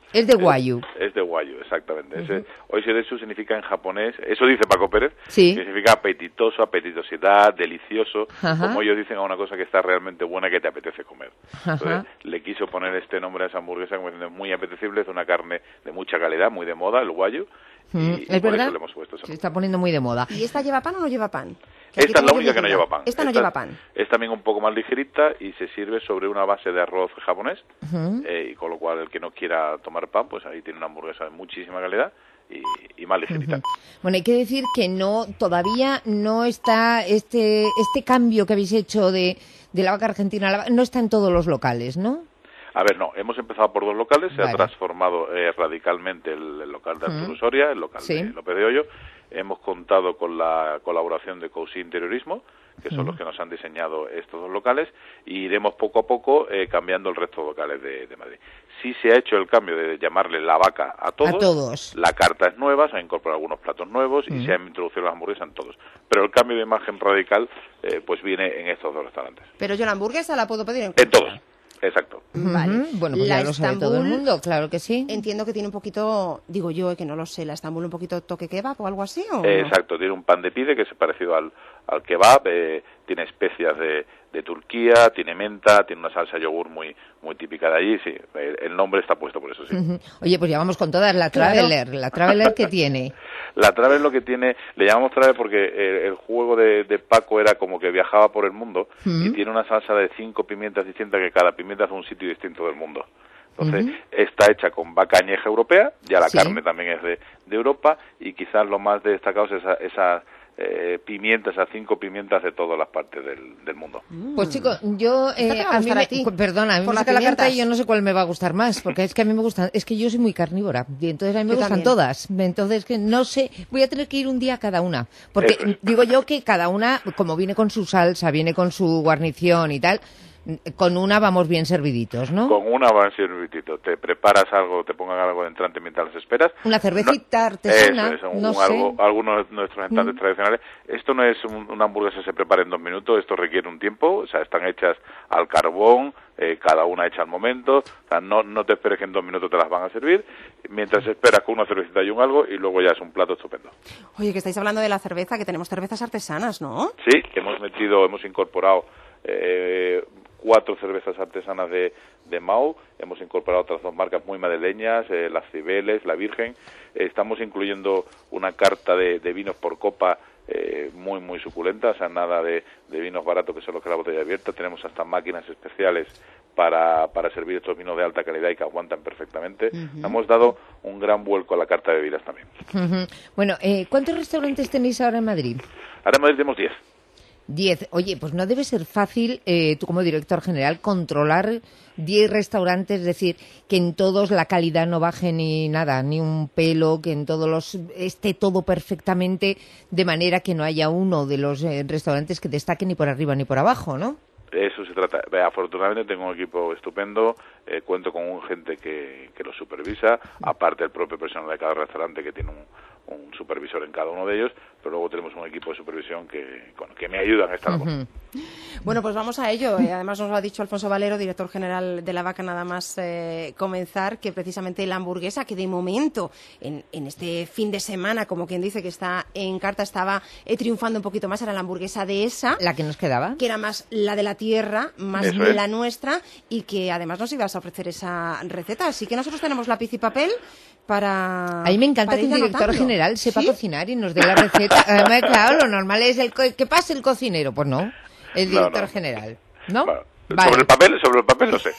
Es de Wagyu. Es, es de Wagyu, exactamente. Uh-huh. Ese Oishiretsu significa en japonés, eso dice Paco Pérez, sí. significa apetitoso, apetitosidad, delicioso, uh-huh. como ellos dicen a una cosa que está realmente buena que te apetece comer. Uh-huh. Entonces, le quiso poner este nombre a esa hamburguesa, como diciendo, es muy apetecible, es una carne de mucha calidad, muy de moda, el Wagyu. Mm, y, ¿Es y por verdad? eso le hemos puesto ese Se está poniendo muy de moda. ¿Y esta lleva pan o no lleva pan? Esta es la única que no lleva pan. Esta no Esta lleva pan. Es también un poco más ligerita y se sirve sobre una base de arroz japonés, Uh-huh. eh, y con lo cual el que no quiera tomar pan, pues ahí tiene una hamburguesa de muchísima calidad y, y más ligerita. Uh-huh. Bueno, hay que decir que no, todavía no está este este cambio que habéis hecho de, de la vaca argentina, a la vaca- no está en todos los locales, ¿no? A ver, no, hemos empezado por dos locales, se Vale. ha transformado eh, radicalmente el, el local de Arturo Uh-huh. Soria, el local Sí. de López de Hoyo. Hemos contado con la colaboración de Cousy Interiorismo, que son Uh-huh. los que nos han diseñado estos dos locales, y iremos poco a poco eh, cambiando el resto de locales de, de Madrid. Sí se ha hecho el cambio de llamarle La Vaca a todos. A todos. La carta es nueva, se han incorporado algunos platos nuevos y Uh-huh. se han introducido las hamburguesas en todos. Pero el cambio de imagen radical eh, pues viene en estos dos restaurantes. Pero yo la hamburguesa la puedo pedir en En todos. Exacto. Vale. Ujú. Bueno, pues La ya lo sabe todo el Estambul, mundo, claro que sí. Entiendo que tiene un poquito, digo yo, eh, que no lo sé, la Estambul un poquito toque kebab o algo así, ¿o Eh, no? Exacto, tiene un pan de pide que es parecido al, al kebab, eh, tiene especias de, de Turquía, tiene menta, tiene una salsa yogur muy muy típica de allí, sí, el, el nombre está puesto por eso, sí. Ujú. Oye, pues ya vamos con todas. La Claro. Traveler, la Traveler que tiene. La Travel lo que tiene, le llamamos Travel porque eh, el juego de, de Paco era como que viajaba por el mundo Mm. y tiene una salsa de cinco pimientas distintas que cada pimienta es un sitio distinto del mundo. Entonces, Ujú. está hecha con vaca añeja europea, ya la Sí. carne también es de, de Europa, y quizás lo más destacado es esa, esa eh, pimientas, esas cinco pimientas de todas las partes del, del mundo. Pues chicos, yo Esta te eh, va a a mí gustar me, a ti, cu- perdona, a mí por me las saca la carta pimientas. y yo no sé cuál me va a gustar más, porque es que a mí me gustan, es que yo soy muy carnívora y entonces a mí me Yo gustan también. todas, entonces que no sé, voy a tener que ir un día a cada una, porque Eso es. digo yo que cada una, como viene con su salsa, viene con su guarnición y tal, con una vamos bien serviditos, ¿no? Con una va a ser un vitito. Te preparas algo, te pongan algo de entrante mientras las esperas. Una cervecita No- artesana, eso es, un- no un sé. algo- algunos de nuestros entrantes Mm. tradicionales. Esto no es un- una hamburguesa que se prepara en dos minutos, esto requiere un tiempo, o sea, están hechas al carbón, eh, cada una hecha al momento, o sea, no, no te esperes que en dos minutos te las van a servir, mientras esperas con una cervecita y un algo, y luego ya es un plato estupendo. Oye, que estáis hablando de la cerveza, que tenemos cervezas artesanas, ¿no? Sí, hemos metido, hemos incorporado eh, cuatro cervezas artesanas de, de Mau, hemos incorporado otras dos marcas muy madrileñas, eh, las Cibeles, la Virgen, eh, estamos incluyendo una carta de, de vinos por copa eh, muy muy suculenta, o sea, nada de, de vinos baratos que son los que la botella abierta, tenemos hasta máquinas especiales para, para servir estos vinos de alta calidad y que aguantan perfectamente. Ujú. Hemos dado un gran vuelco a la carta de bebidas también. Ujú. Bueno, eh, ¿cuántos restaurantes tenéis ahora en Madrid? Ahora en Madrid tenemos diez. Diez. Oye, pues no debe ser fácil, eh, tú como director general, controlar diez restaurantes, es decir, que en todos la calidad no baje ni nada, ni un pelo, que en todos los esté todo perfectamente, de manera que no haya uno de los eh, restaurantes que destaque ni por arriba ni por abajo, ¿no? De eso se trata. Ve, afortunadamente tengo un equipo estupendo, eh, cuento con un gente que, que lo supervisa, aparte del propio personal de cada restaurante que tiene un, un supervisor en cada uno de ellos, pero luego tenemos un equipo de supervisión que, bueno, que me ayudan a esta labor. Ujú. Bueno, pues vamos a ello. Eh, además nos lo ha dicho Alfonso Valero, director general de La Vaca, nada más eh, comenzar, que precisamente la hamburguesa, que de momento, en, en este fin de semana, como quien dice que está en carta, estaba eh, triunfando un poquito más, era la hamburguesa de esa, La que nos quedaba. que era más la de la tierra, más Eso es. la nuestra, y que además nos ibas a ofrecer esa receta. Así que nosotros tenemos lápiz y papel para... A mí me encanta para que un ir director anotando. general sepa ¿Sí? cocinar y nos dé la receta. Además, claro, lo normal es el co- que pase el cocinero. Pues no, el No, director no. general. ¿no? Bueno, Vale. Sobre el papel, sobre el papel no sé.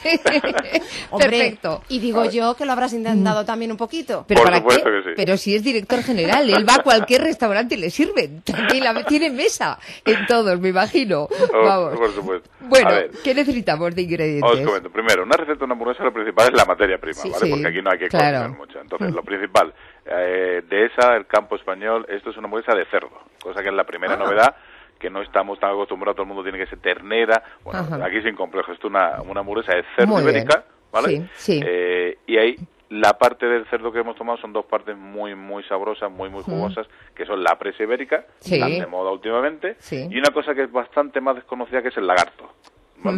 Hombre, Perfecto. y digo yo que lo habrás intentado también un poquito. ¿Pero Por para supuesto qué? que sí. Pero si es director general, él va a cualquier restaurante y le sirve. Tranquila, tiene mesa en todos, me imagino. Oh, Vamos. por supuesto. Bueno, A ver, ¿qué necesitamos de os ingredientes? comento. Primero, una receta de una hamburguesa, lo principal es la materia prima, Sí, ¿vale? sí, Porque aquí no hay que claro. cocinar mucho. Entonces, lo principal, eh, de esa, el campo español, esto es una hamburguesa de cerdo, cosa que es la primera Ah. novedad, que no estamos tan acostumbrados, todo el mundo tiene que ser ternera. Bueno, Ajá. aquí sin complejo, esto es una, una hamburguesa de cerdo Muy bien. ibérica, ¿vale? Sí, sí. Eh, y ahí la parte del cerdo que hemos tomado son dos partes muy, muy sabrosas, muy, muy Mm. jugosas, que son la presa ibérica, Sí. tan de moda últimamente, Sí. y una cosa que es bastante más desconocida, que es el lagarto, ¿vale? Mm.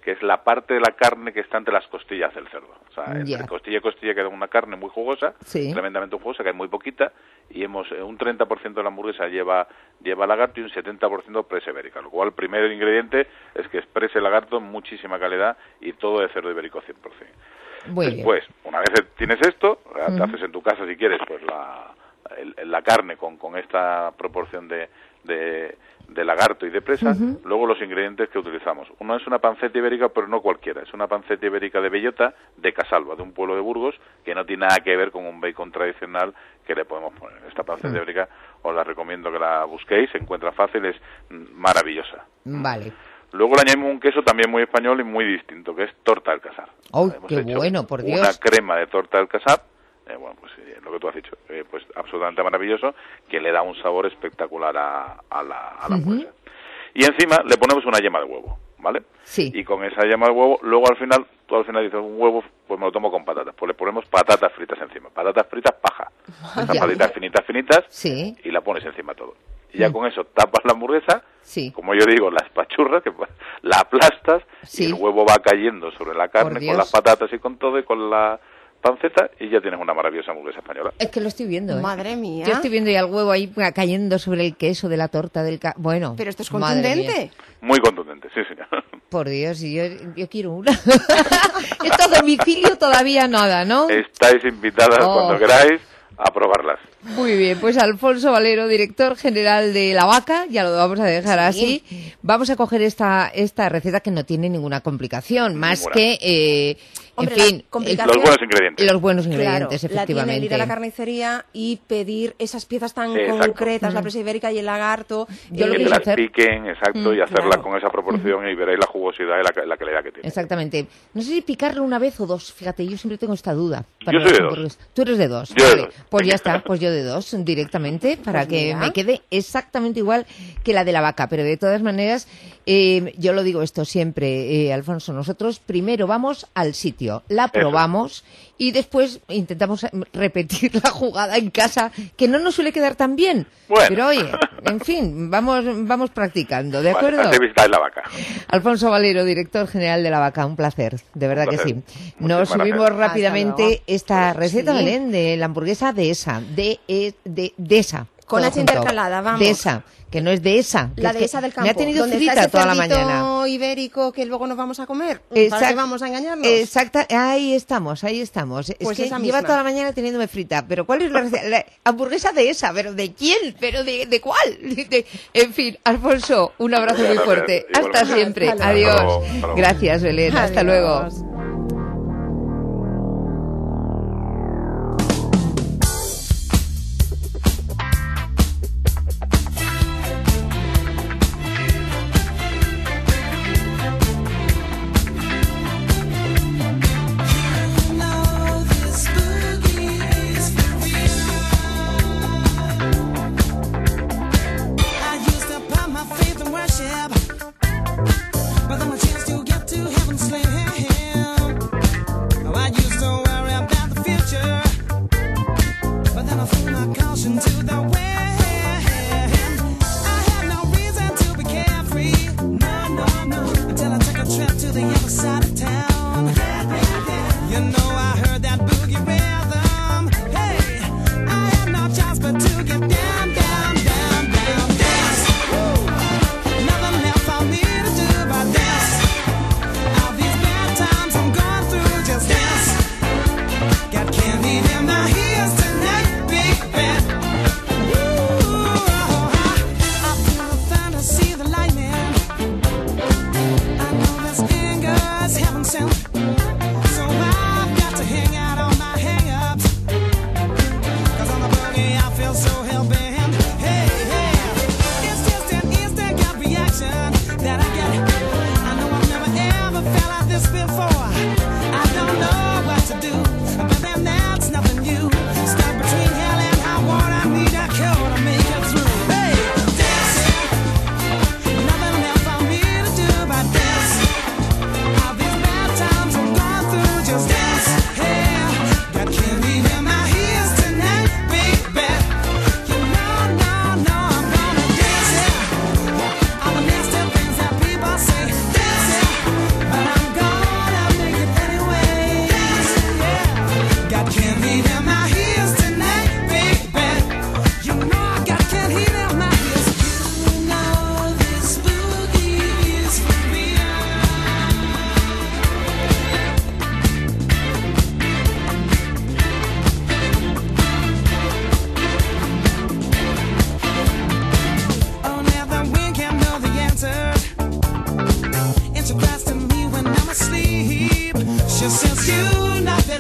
que es la parte de la carne que está entre las costillas del cerdo. O sea, entre Ya. costilla y costilla queda una carne muy jugosa, Sí. tremendamente jugosa, que hay muy poquita, y hemos eh, un treinta por ciento de la hamburguesa lleva lleva lagarto y un setenta por ciento presa ibérica, lo cual el primer ingrediente es que es presa y lagarto en muchísima calidad y todo de cerdo ibérico cien por ciento. Muy bien. Después, una vez tienes esto, te Ujú. haces en tu casa si quieres pues la, el- la carne con, con esta proporción de, de, de lagarto y de presa, Ujú. luego los ingredientes que utilizamos. Uno es una panceta ibérica, pero no cualquiera, es una panceta ibérica de bellota de Casalba, de un pueblo de Burgos, que no tiene nada que ver con un bacon tradicional que le podemos poner. Esta panceta Mm. ibérica os la recomiendo que la busquéis, se encuentra fácil, es mm, maravillosa. Vale. Luego le añadimos un queso también muy español y muy distinto, que es torta del Casar. ¡Oh, Hemos qué hecho bueno, por Dios! Una crema de torta del Casar, eh, bueno, pues eh, lo que tú has dicho, eh, pues absolutamente maravilloso, que le da un sabor espectacular a, a la, a la Ujú. hamburguesa. Y encima le ponemos una yema de huevo, ¿vale? Sí. Y con esa yema de huevo, luego al final, tú al final dices un huevo, pues me lo tomo con patatas. Pues le ponemos patatas fritas encima. Patatas fritas paja. Esas patitas finitas, finitas, Sí. y la pones encima todo. Y ya con eso tapas la hamburguesa, Sí. como yo digo, la espachurras, que pues, la aplastas, Sí. y el huevo va cayendo sobre la carne Dios. con las patatas y con todo, y con la panceta, y ya tienes una maravillosa hamburguesa española. Es que lo estoy viendo, ¿eh? Madre mía. Yo estoy viendo ya el huevo ahí cayendo sobre el queso de la torta del... Ca... Bueno, Pero esto es madre contundente. mía. Muy contundente, sí, señor. Por Dios, y yo, yo quiero una. Esto a domicilio todavía nada, ¿no? Estáis invitadas Oh. cuando queráis a probarlas. Muy bien, pues Alfonso Valero, director general de La Vaca, ya lo vamos a dejar Sí. así. Vamos a coger esta esta receta que no tiene ninguna complicación, más Ninguna. que, eh, Hombre, en fin, la complicación- Los buenos ingredientes. los buenos Claro, ingredientes, la tiene el efectivamente. ir a la carnicería y pedir esas piezas tan Exacto. concretas, la Mm. presa ibérica y el lagarto. Yo lo que que te quiero las hacer- piquen, exacto, Mm, y hacerla claro. con esa proporción y veréis la jugosidad y la, la calidad que tiene. Exactamente. No sé si picarlo una vez o dos, fíjate, yo siempre tengo esta duda. Yo soy las de dos. hamburguesas. Tú eres de dos, Yo de vale. dos. Pues ya está, pues yo de dos directamente, para Pues que mira. me quede exactamente igual que la de la vaca. Pero de todas maneras, eh, yo lo digo esto siempre, eh, Alfonso, nosotros primero vamos al sitio, la probamos y después intentamos repetir la jugada en casa, que no nos suele quedar tan bien. Bueno. Pero oye, en fin, vamos, vamos practicando, ¿de acuerdo? Bastante visitáis la vaca. Alfonso Valero, director general de La Vaca, un placer, de verdad que placer. sí. Muchísimas Nos subimos gracias. rápidamente Hasta luego. esta receta, Sí. Belén, de la hamburguesa de esa, de, e- de, de esa. Con todo H junto. intercalada, vamos. De esa, que no es de esa. que La es de que esa del campo. Me ha tenido donde está frita ese toda la cerdito mañana. ibérico que luego nos vamos a comer. ¿Para Exact- qué vamos a engañarnos? Exacta, ahí estamos, ahí estamos. Pues es que esa lleva misma. toda la mañana teniéndome frita. Pero ¿cuál es la receta? La hamburguesa de esa, ¿pero de quién? ¿Pero de, de cuál? De- en fin, Alfonso, un abrazo muy Gracias, fuerte. igualmente. Hasta siempre. Hasta Adiós. luego. Hasta luego. Gracias, Belén. Hasta Adiós. luego.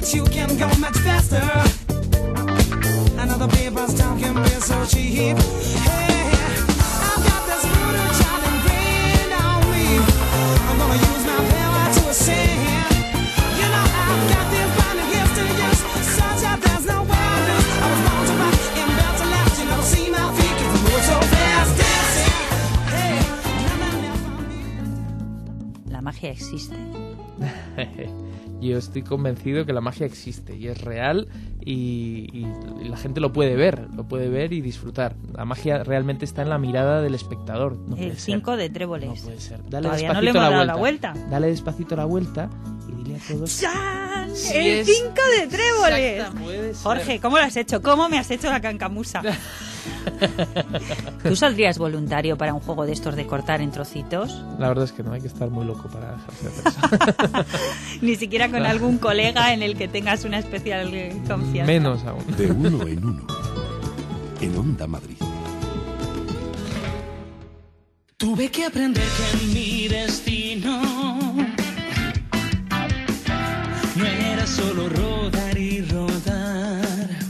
that you can go much faster. Another paper's talking be so cheap. Hey, I've got this voodoo child ingrained on me. I'm gonna use my power to ascend. You know I've got this blinding gifts to use, such that there's no way I lose. I was born to rock and built to last. You never see my feet 'cause I move so fast. Dancing. Hey, la magia existe. Yo estoy convencido que la magia existe y es real y, y, y la gente lo puede ver, lo puede ver y disfrutar. La magia realmente está en la mirada del espectador. No el cinco de tréboles. No puede ser. Dale Todavía despacito no le hemos la, dado vuelta. la vuelta. Dale despacito la vuelta y dile a todos. ¡Chan! Sí, ¡El es... cinco de tréboles! Exacto, puede ser. Jorge, ¿cómo lo has hecho? ¿Cómo me has hecho la cancamusa? ¿Tú saldrías voluntario para un juego de estos de cortar en trocitos? La verdad es que no, hay que estar muy loco para dejarse hacer eso. Ni siquiera con algún colega en el que tengas una especial confianza. Menos aún. De uno en uno, en Onda Madrid. Tuve que aprender que mi destino no era solo rodar y rodar.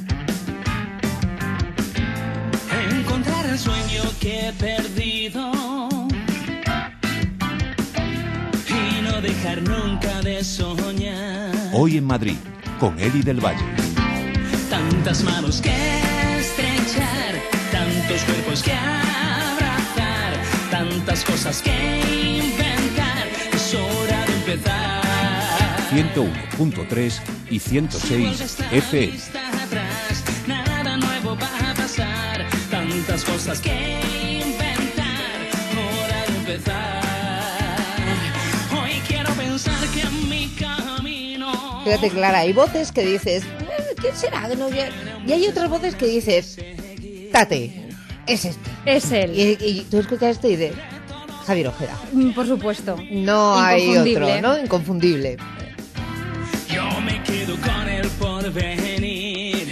Encontrar el sueño que he perdido y no dejar nunca de soñar. Hoy en Madrid, con Eli del Valle. Tantas manos que estrechar, tantos cuerpos que abrazar, tantas cosas que inventar, es hora de empezar. ciento uno punto tres y ciento seis F M. Nada nuevo va a pasar, tantas cosas que inventar, hora de empezar. Hoy quiero pensar que en mi camino. Fíjate, Clara, hay voces que dices, ¿quién será? No, y hay otras voces que dices, Tate, es este. Es él. Y, y tú escuchas este y dices, Javier Ojeda. Por supuesto. No hay otro, ¿no? Inconfundible. Yo me quedo con el porvenir.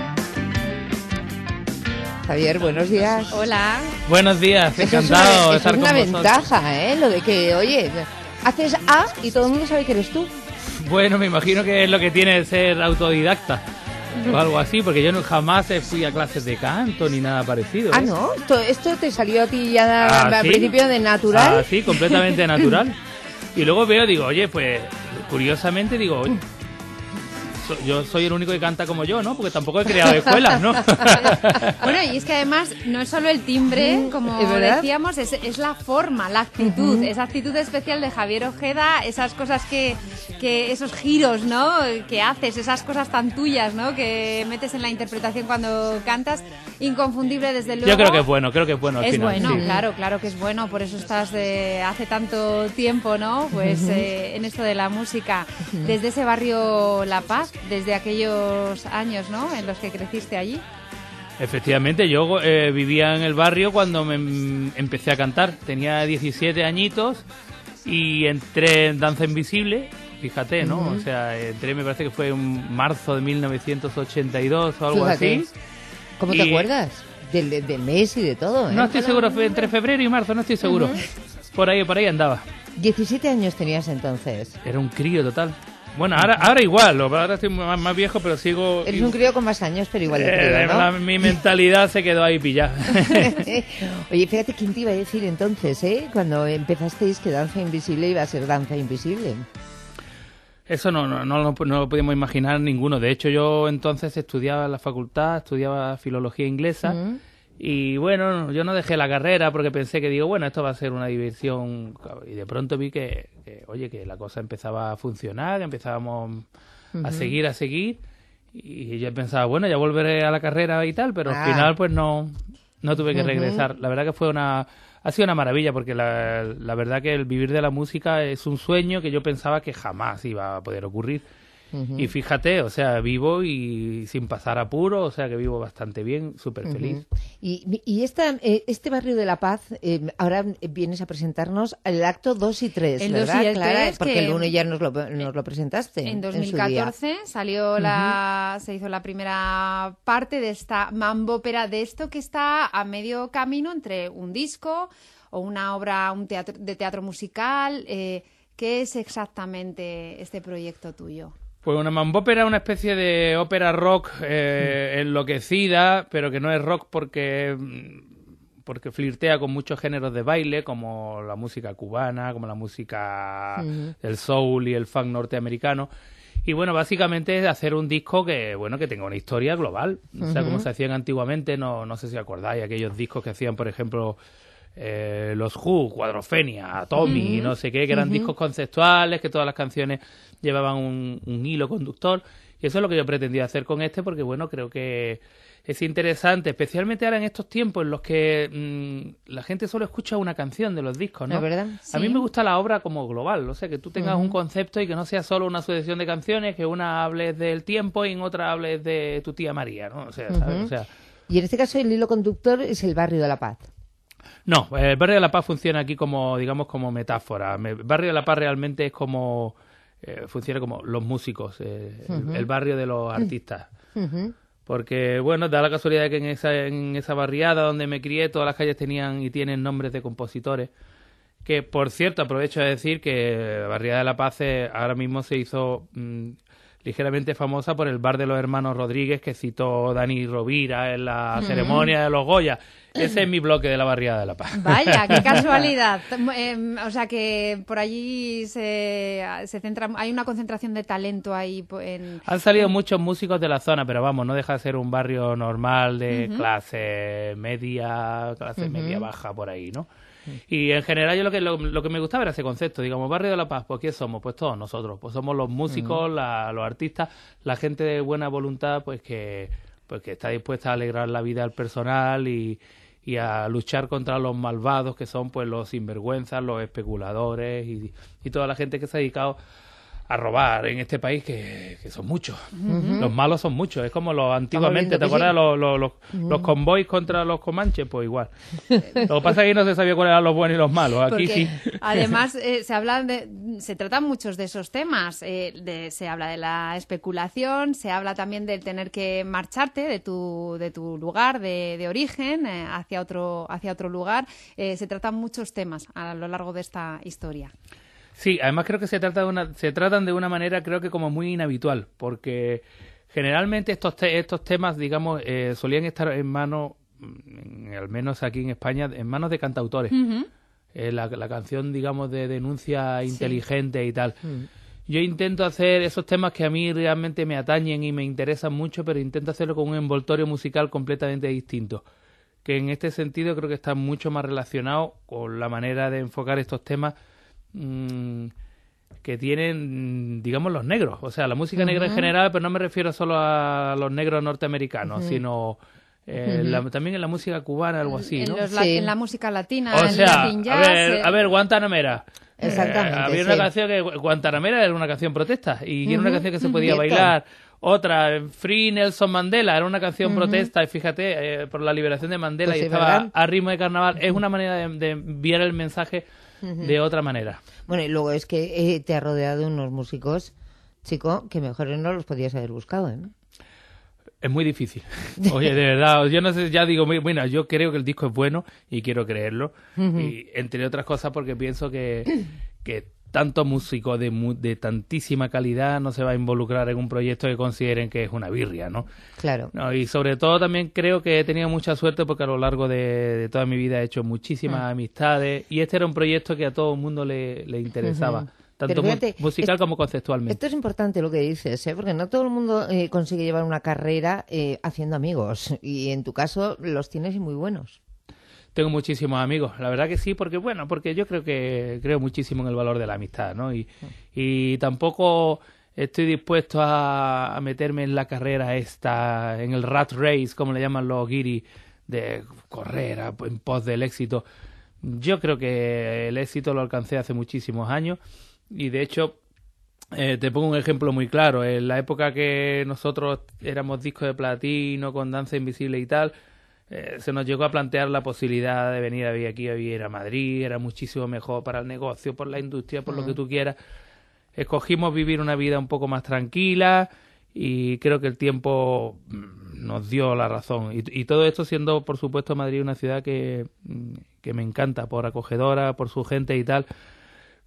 Javier, buenos días. Hola. Buenos días, Eso encantado de es una, estar eso es con una vosotros. ventaja, ¿eh? Lo de que, oye, haces A y todo el mundo sabe que eres tú. Bueno, me imagino que es lo que tiene de ser autodidacta o algo así, porque yo no, jamás fui a clases de canto ni nada parecido. ¿eh? Ah, ¿no? Esto, esto te salió a ti ya Ah, al ¿sí? principio de natural. Ah, sí, completamente natural. Y luego veo, digo, oye, pues curiosamente digo, oye, so- yo soy el único que canta como yo, ¿no? Porque tampoco he creado escuelas, ¿no? Bueno, y es que además no es solo el timbre, como ¿Es verdad? decíamos, es, es la forma, la actitud, esa actitud especial de Javier Ojeda, esas cosas que, que, esos giros, ¿no? Que haces, esas cosas tan tuyas, ¿no? Que metes en la interpretación cuando cantas, inconfundible desde luego. Yo creo que es bueno, creo que es bueno al Es final. bueno, sí. claro, claro que es bueno, por eso estás de hace tanto tiempo, ¿no? Pues Ujú. eh, en esto de la música, Ujú. desde ese barrio La Paz, desde aquellos años, ¿no? En los que creciste allí. Efectivamente, yo eh, vivía en el barrio cuando me em- empecé a cantar. Tenía diecisiete añitos y entré en Danza Invisible, fíjate, ¿no? Ujú. O sea, entré, me parece que fue en marzo de mil novecientos ochenta y dos o algo Fíjate. así. ¿Cómo te Y- acuerdas? Del, del- del mes y de todo, ¿eh? No estoy seguro, fue entre febrero y marzo, no estoy seguro. Ujú. Por ahí, por ahí andaba. diecisiete años tenías entonces. Era un crío total. Bueno, ahora, ahora igual, lo- ahora estoy más, más viejo, pero sigo... Eres un crío con más años, pero igual de Eh, crío, ¿no? la- mi mentalidad se quedó ahí pillada. Oye, fíjate quién te iba a decir entonces, ¿eh? Cuando empezasteis que Danza Invisible iba a ser Danza Invisible. Eso no, no, no, lo- no lo podíamos imaginar ninguno. De hecho, yo entonces estudiaba en la facultad, estudiaba filología inglesa. Mm. Y bueno, yo no dejé la carrera porque pensé que digo, bueno, esto va a ser una diversión. Y de pronto vi que, que, oye, que la cosa empezaba a funcionar, que empezábamos a Ujú. seguir, a seguir. Y yo pensaba, bueno, ya volveré a la carrera y tal, pero Ah. al final pues no, no tuve que Ujú. regresar. La verdad que fue una... Ha sido una maravilla porque la, la verdad que el vivir de la música es un sueño que yo pensaba que jamás iba a poder ocurrir. Ujú. Y fíjate, o sea, vivo y sin pasar apuro, o sea que vivo bastante bien, súper feliz. Ujú. Y, y esta, eh, este barrio de La Paz, eh, ahora vienes a presentarnos el acto dos y tres, El dos ¿verdad, y el Clara? tres, Porque que- el uno ya nos lo, nos lo presentaste. En dos su mil día. catorce salió la, se hizo la primera parte de esta mambópera, de esto que está a medio camino entre un disco o una obra un teatro, de teatro musical. Eh, ¿Qué es exactamente este proyecto tuyo? Pues una mambópera es una especie de ópera rock eh, enloquecida, pero que no es rock porque, porque flirtea con muchos géneros de baile, como la música cubana, como la música Ujú. del soul y el funk norteamericano. Y bueno, básicamente es hacer un disco que, bueno, que tenga una historia global. O sea, Ujú. como se hacían antiguamente, no, no sé si acordáis, aquellos discos que hacían, por ejemplo, eh, los Who, Cuadrofenia, Tommy, Ujú. no sé qué, que eran Ujú. discos conceptuales, que todas las canciones llevaban un, un hilo conductor. Y eso es lo que yo pretendía hacer con este, porque bueno, creo que es interesante, especialmente ahora en estos tiempos en los que mm, la gente solo escucha una canción de los discos, ¿no? ¿Es verdad? A mí Sí. me gusta la obra como global, o sea, que tú tengas Ujú. un concepto y que no sea solo una sucesión de canciones, que una hables del tiempo y en otra hables de tu tía María, ¿no? O sea, ¿sabes? Ujú. O sea, Y en este caso el hilo conductor es el barrio de La Paz. no, el Barrio de la Paz funciona aquí como, digamos, como metáfora. Me- El Barrio de la Paz realmente es como, eh, funciona como los músicos, eh, el- Ujú. el, barrio de los artistas. Ujú. Porque, bueno, da la casualidad que en esa, en esa barriada donde me crié, todas las calles tenían y tienen nombres de compositores. Que, por cierto, aprovecho de decir que la barriada de La Paz eh, ahora mismo se hizo mm, ligeramente famosa por el bar de los hermanos Rodríguez que citó Dani Rovira en la Ujú. ceremonia de los Goya. Ese es mi bloque de la barriada de La Paz. Vaya, qué casualidad. Eh, o sea que por allí se, se centra, hay una concentración de talento ahí po- en... Han salido muchos músicos de la zona, pero vamos, no deja de ser un barrio normal de Ujú. clase media, clase Ujú. media baja por ahí, ¿no? Y en general yo lo que lo, lo que me gustaba era ese concepto, digamos, Barrio de la Paz, pues ¿qué somos? Pues todos nosotros, pues somos los músicos, la- los artistas, la gente de buena voluntad, pues que pues que está dispuesta a alegrar la vida al personal y, y a luchar contra los malvados que son pues los sinvergüenzas, los especuladores y, y toda la gente que se ha dedicado a robar en este país, que, que son muchos. Ujú. Los malos son muchos, es como los antiguamente, viendo ¿te que acuerdas? sí. Los, los, los, Ujú. los convoys contra los comanches, pues igual. Lo que pasa es que no se sabía cuáles eran los buenos y los malos, aquí Porque sí. además eh, se hablan de, se tratan muchos de esos temas. Eh, de, se habla de la especulación, se habla también del tener que marcharte de tu, de tu lugar de, de origen eh, hacia otro, hacia otro lugar. Eh, se tratan muchos temas a lo largo de esta historia. Sí, además creo que se trata de una, se tratan de una manera creo que como muy inhabitual, porque generalmente estos te- estos temas, digamos, eh, solían estar en manos, mm, al menos aquí en España, en manos de cantautores. Ujú. Eh, la, la canción, digamos, de denuncia Sí. inteligente y tal. Mm. Yo intento hacer esos temas que a mí realmente me atañen y me interesan mucho, pero intento hacerlo con un envoltorio musical completamente distinto, que en este sentido creo que está mucho más relacionado con la manera de enfocar estos temas mm, que tienen, mm, digamos, los negros. O sea, la música negra en Ujú. general, pero no me refiero solo a los negros norteamericanos, Ujú. sino eh, Ujú. la- también en la música cubana, algo así, en, ¿no? los la- en la música latina, O en el sea, Latin a jazz, ver, eh, a ver, Guantanamera. Exactamente, Eh, había una sí. canción que Guantanamera era una canción protesta y era una Ujú, canción que se ujú. podía Cierto. bailar. Otra, Free Nelson Mandela, era una canción Ujú. protesta y fíjate, eh, por la liberación de Mandela Pues y sí, estaba ¿verdad? a ritmo de carnaval. Es una manera de, de enviar el mensaje Ujú. de otra manera. Bueno, y luego es que eh, te ha rodeado de unos músicos, chico, que mejores no los podías haber buscado, ¿eh? Es muy difícil. Oye, de verdad, yo no sé, ya digo, muy- bueno, yo creo que el disco es bueno y quiero creerlo. Ujú. Y entre otras cosas porque pienso que, que tanto músico de, mu- de tantísima calidad no se va a involucrar en un proyecto que consideren que es una birria, ¿no? Claro. No, y sobre todo también creo que he tenido mucha suerte porque a lo largo de, de toda mi vida he hecho muchísimas Mm. amistades y este era un proyecto que a todo el mundo le, le interesaba, Ujú. tanto Pero mu- fíjate, musical es- como conceptualmente. Esto es importante lo que dices, ¿eh? Porque no todo el mundo eh, consigue llevar una carrera eh, haciendo amigos. Y en tu caso los tienes y muy buenos. Tengo muchísimos amigos, la verdad que sí, porque bueno, porque yo creo que creo muchísimo en el valor de la amistad, ¿no? Y, y tampoco estoy dispuesto a, a meterme en la carrera esta, en el rat race, como le llaman los guiris, de correr a- en pos del éxito. Yo creo que el éxito lo alcancé hace muchísimos años y de hecho eh, te pongo un ejemplo muy claro. En la época que nosotros éramos discos de platino con Danza Invisible y tal, eh, se nos llegó a plantear la posibilidad de venir a vivir aquí, a vivir a Madrid, era muchísimo mejor para el negocio, por la industria, por lo Mm. que tú quieras. Escogimos vivir una vida un poco más tranquila y creo que el tiempo mm, nos dio la razón. Y, y todo esto siendo, por supuesto, Madrid una ciudad que, mm, que me encanta por acogedora, por su gente y tal.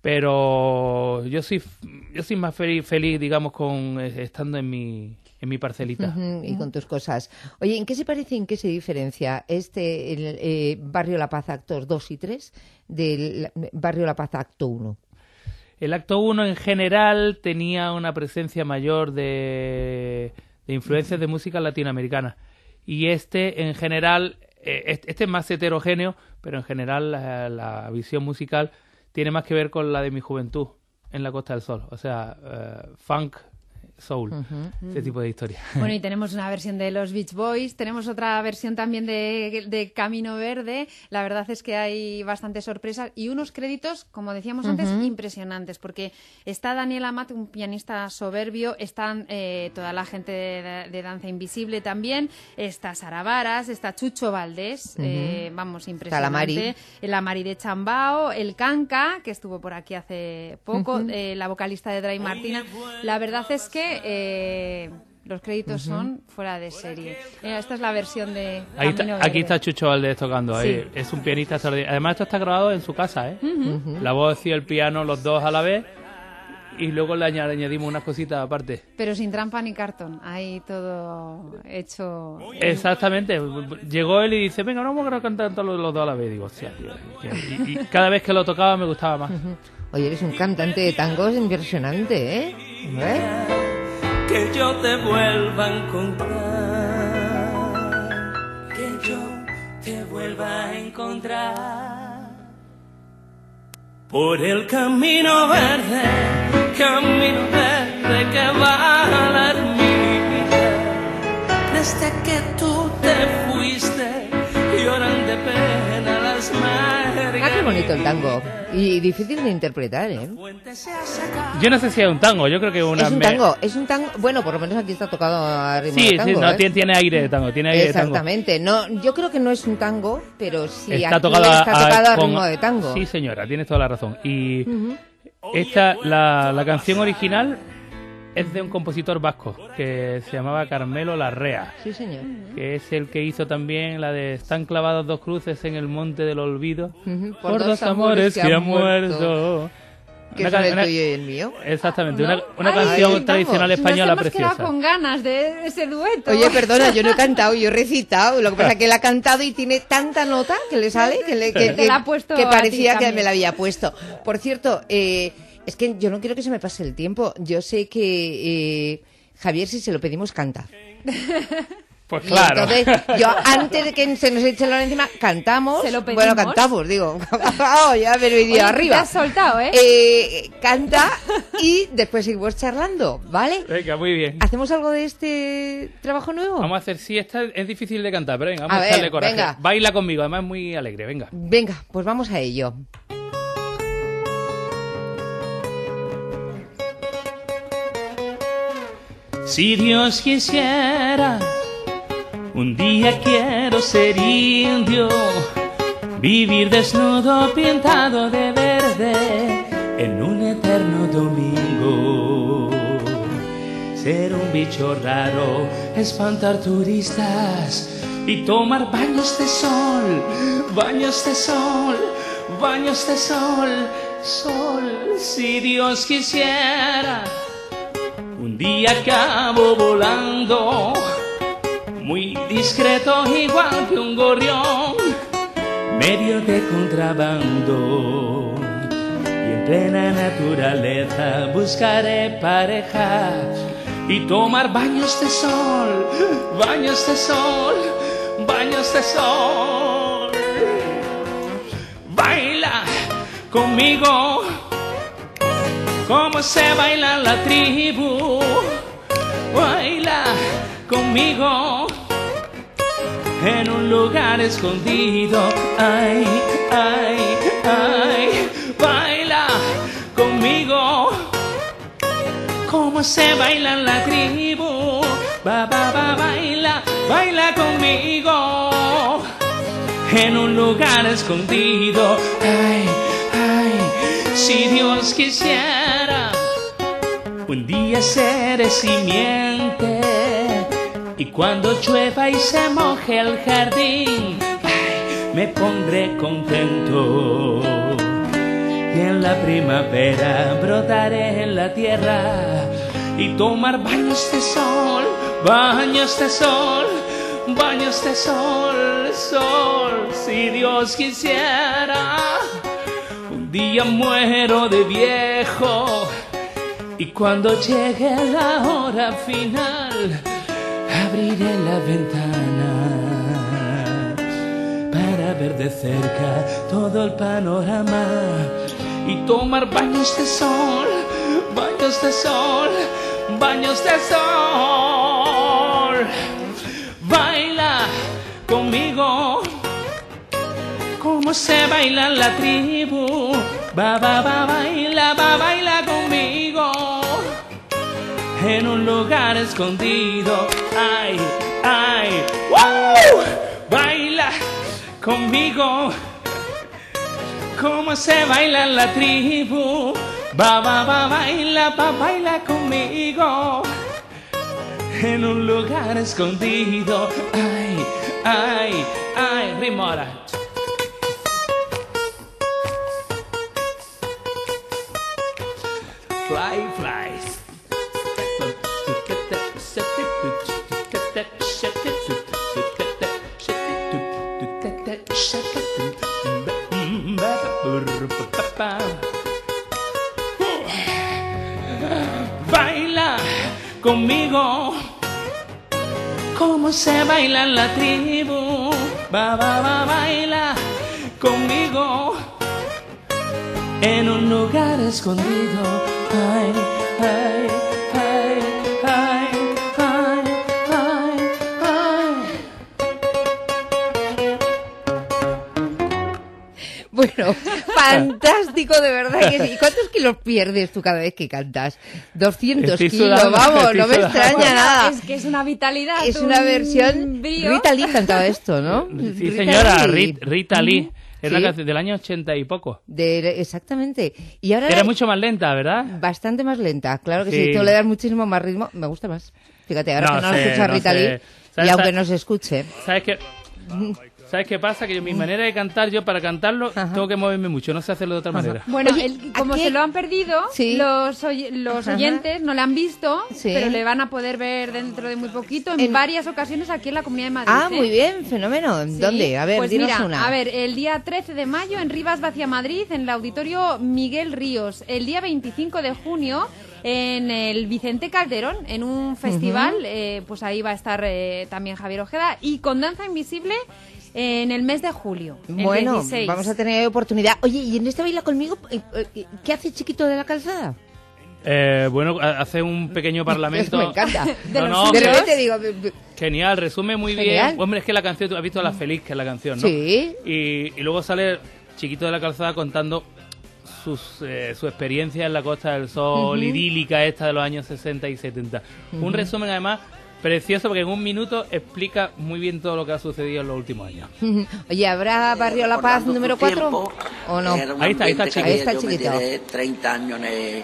pero yo soy yo soy más feliz, feliz digamos, con eh, estando en mi en mi parcelita. Uh-huh, y con tus cosas. Oye, ¿en qué se parece, en qué se diferencia este el, eh, Barrio La Paz actos dos y tres del Barrio La Paz acto uno? El acto uno en general tenía una presencia mayor de, de influencias de música latinoamericana, y este en general, eh, este es más heterogéneo, pero en general la, la visión musical tiene más que ver con la de mi juventud en la Costa del Sol, o sea, uh, funk, soul, uh-huh. ese tipo de historia. Bueno, y tenemos una versión de los Beach Boys, tenemos otra versión también de, de Camino Verde. La verdad es que hay bastantes sorpresas y unos créditos, como decíamos antes, uh-huh. impresionantes, porque está Daniel Amat, un pianista soberbio, están eh, toda la gente de, de Danza Invisible también, está Sara Varas, está Chucho Valdés, uh-huh. eh, vamos, impresionante. Está la Mari. La Mari de Chambao, el Canca, que estuvo por aquí hace poco, uh-huh. eh, la vocalista de Dray Martina. La verdad es que Eh, los créditos uh-huh. son fuera de serie. Mira, esta es la versión de ahí está, aquí está Chucho Valdés tocando, ahí. Sí. Es un pianista extraordinario. Además esto está grabado en su casa, ¿eh? Uh-huh. La voz y el piano, los dos a la vez, y luego le añadimos unas cositas aparte. Pero sin trampa ni cartón, ahí todo hecho. Exactamente. Llegó él y dice, venga, no vamos a cantar todos los dos a la vez. Digo, hostia, tío. Y, y cada vez que lo tocaba me gustaba más. Uh-huh. Oye, eres un cantante de tangos impresionante, ¿eh? ¿Eh? Que yo te vuelva a encontrar, que yo te vuelva a encontrar por el camino verde, camino verde que va a la ermita. Desde que tú te fuiste, lloran de pena las margaritas. Ah, qué bonito el tango. Y difícil de interpretar, ¿eh? Yo no sé si es un tango, yo creo que una... Es un me... tango, es un tango... Bueno, por lo menos aquí está tocado a ritmo sí, de tango, sí, no, ¿eh? tiene, tiene aire de tango, tiene aire Exactamente. de tango. No, yo creo que no es un tango, pero sí está aquí tocado está a, tocado a, a con... ritmo de tango. Sí, señora, tienes toda la razón. Y uh-huh. esta, la, la canción original es de un compositor vasco que se llamaba Carmelo Larrea. Sí, señor. Que es el que hizo también la de Están clavadas dos cruces en el monte del olvido. Uh-huh. Por, por dos amores que, que han muerto. muerto. Que son el tuyo y el mío. Exactamente, ¿No? una, una Ay, canción tradicional española Nos preciosa. hemos quedado con ganas de ese dueto. Oye, perdona, yo no he cantado, yo he recitado. Lo que pasa es que él ha cantado y tiene tanta nota que le sale que, le, que, que, la ha puesto que parecía que también. me la había puesto. Por cierto, eh, es que yo no quiero que se me pase el tiempo. Yo sé que eh, Javier, si se lo pedimos, canta. Pues claro. Y entonces, yo antes de que se nos eche la hora encima, cantamos. ¿Se lo pedimos? Bueno, cantamos, digo. Oh, ya me lo he ido arriba. Te has soltado, ¿eh? ¿eh? Canta y después seguimos charlando, ¿vale? Venga, muy bien. ¿Hacemos algo de este trabajo nuevo? Vamos a hacer, sí, esta es difícil de cantar, pero venga, vamos a, a ver, echarle coraje. Venga. Baila conmigo, además es muy alegre, venga. Venga, pues vamos a ello. Si Dios quisiera, un día quiero ser indio, vivir desnudo pintado de verde en un eterno domingo. Ser un bicho raro, espantar turistas y tomar baños de sol, baños de sol, baños de sol, sol. Si Dios quisiera, un día acabo volando, muy discreto igual que un gorrión, medio de contrabando. Y en plena naturaleza buscaré pareja y tomar baños de sol, baños de sol, baños de sol. Baila conmigo como se baila la tribu, baila conmigo en un lugar escondido, ay, ay, ay, baila conmigo como se baila la tribu, ba, ba, ba, baila, baila conmigo en un lugar escondido, ay, ay. Si Dios quisiera, un día seré simiente, y cuando llueva y se moje el jardín, ay, me pondré contento. Y en la primavera brotaré en la tierra y tomar baños de sol, baños de sol, baños de sol, sol. Si Dios quisiera, un día muero de viejo y cuando llegue la hora final abriré la ventana para ver de cerca todo el panorama y tomar baños de sol, baños de sol, baños de sol. Baila conmigo como se baila en la tribu. Va, va, va, baila, va, baila conmigo en un lugar escondido. Ay, ay, ¡wow! Baila conmigo como se baila en la tribu. Va, va, va, baila, va, baila conmigo en un lugar escondido. Ay, ay, ay, ritmo ahora. Fly, fly. Baila conmigo como se baila en la tribu. Va, va, va, baila conmigo en un lugar escondido. Ay, ay, ay, ay, ay, ay, ay. Bueno, fantástico, de verdad que sí. ¿Y cuántos kilos pierdes tú cada vez que cantas? doscientos Estoy kilos, sudando, vamos, estoy no me sudando. extraña nada. Es que es una vitalidad. Es una un versión... brío. Rita Lee cantaba esto, ¿no? Sí, señora, Lee. Rit- Rita Lee. Es una Sí. canción del año ochenta y poco. De, exactamente. Y ahora Era mucho más lenta, ¿verdad? bastante más lenta. Claro que sí. Sí. Tú le das muchísimo más ritmo. Me gusta más. Fíjate, ahora No que no sé, escucha a no Rita sé. Lee, ¿Sabes- y aunque sabes- no se escuche... ¿Sabes qué? ¿Sabes qué pasa? Que yo, mi manera de cantar, yo para cantarlo tengo que moverme mucho, no sé hacerlo de otra manera. Bueno, Oye, el- como ¿a qué? se lo han perdido, Sí. los, oy- los Ajá. oyentes no la han visto, Sí. pero le van a poder ver dentro de muy poquito en, En- varias ocasiones aquí en la Comunidad de Madrid. Ah, ¿eh? muy bien, fenómeno. Sí. ¿Dónde? A ver, pues dinos mira, una. A ver, el día trece de mayo en Rivas Vacia Madrid, en el Auditorio Miguel Ríos. El día veinticinco de junio en el Vicente Calderón, en un festival, Ujú. eh, pues ahí va a estar eh, también Javier Ojeda. Y con Danza Invisible en el mes de julio, el Bueno, dieciséis. vamos a tener oportunidad. Oye, ¿y en este Baila Conmigo, eh, eh, qué hace Chiquito de la Calzada? Eh, bueno, ha- hace un pequeño parlamento. Me encanta. No, no, de que- repente digo... Genial, resume muy Genial. bien. Hombre, es que la canción, tú has visto la feliz que es la canción, ¿no? Sí. Y, y luego sale Chiquito de la Calzada contando sus, eh, su experiencia en la Costa del Sol, Ujú. idílica esta de los años sesenta y setenta. Un Ujú. resumen además precioso porque en un minuto explica muy bien todo lo que ha sucedido en los últimos años. Oye, ¿habrá Barrio La Paz número cuatro? ¿O no? Era un Ahí está, ahí está ambiente que Ahí está yo me Chiquito. tiré treinta años en, el-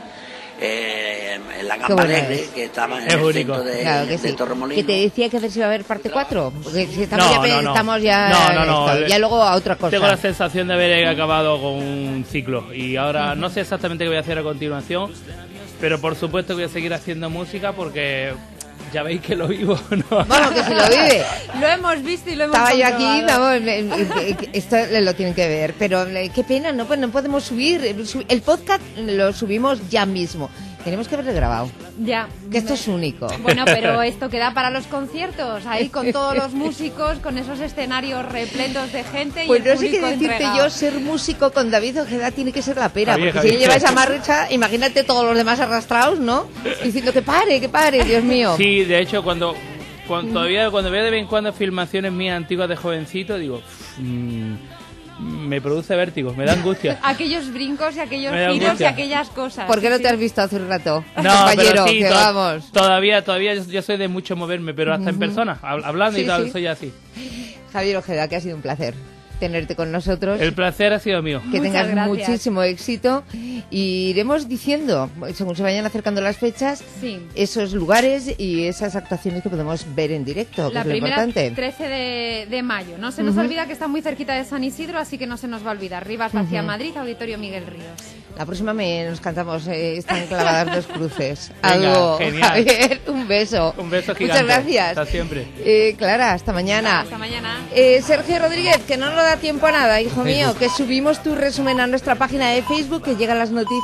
eh, en la Qué Gamba bueno Alegre, es. que estaba en Es el único. centro de, Claro que de sí. Que Torremolinos. te decía que a ver si va a haber parte cuatro. Porque si estamos, No, ya, no, no. estamos ya, No, no, no. esto, ya luego a otra cosa. Tengo la sensación de haber acabado con un ciclo y ahora no sé exactamente qué voy a hacer a continuación, pero por supuesto que voy a seguir haciendo música porque ya veis que lo vivo, ¿no? Bueno, que si lo vive. Lo hemos visto y lo hemos Estaba yo aquí, comprobado. vamos, me- me- me- esto lo tienen que ver, pero eh, qué pena, no, pues no podemos subir. eh, su- El podcast lo subimos ya mismo. Tenemos que haberlo grabado. Ya. Que esto es único. Bueno, pero esto queda para los conciertos, ahí con todos los músicos, con esos escenarios repletos de gente Pues y el no sé qué público decirte entregado. yo, ser músico con David Ojeda tiene que ser la pera, Javier, porque si Javier. él lleva esa marcha, imagínate todos los demás arrastrados, ¿no? Diciendo que pare, que pare, Dios mío. Sí, de hecho, cuando, cuando todavía cuando veo de vez en cuando filmaciones mías antiguas de jovencito, digo, "Uf, mm, me produce vértigo, me da angustia. Aquellos brincos y aquellos Me da giros y angustia. aquellas cosas. ¿Por qué Sí, no sí. te has visto hace un rato, No, compañero? pero sí, que to- vamos. todavía, todavía yo, yo soy de mucho moverme, pero hasta en Ujú. persona, hab- hablando Sí, y tal, sí. soy así. Javier Ojeda, que ha sido un placer. tenerte con nosotros. El placer ha sido mío. Que Muchas tengas gracias. muchísimo éxito. Y iremos diciendo, según se vayan acercando las fechas, Sí. esos lugares y esas actuaciones que podemos ver en directo, que La es lo primera, importante. trece de, de mayo. No se nos Ujú. olvida que está muy cerquita de San Isidro, así que no se nos va a olvidar. Rivas Vacía, Ujú. Madrid, Auditorio Miguel Ríos. La próxima me nos cantamos, eh, están clavadas dos cruces. Venga, Algo, genial. Javier, un beso. Un beso gigante. Muchas gracias. Hasta siempre. Eh, Clara, hasta mañana. Hasta mañana. Eh, Sergio Rodríguez, que no nos da tiempo a nada, hijo mío, que subimos tu resumen a nuestra página de Facebook, que llegan las noticias.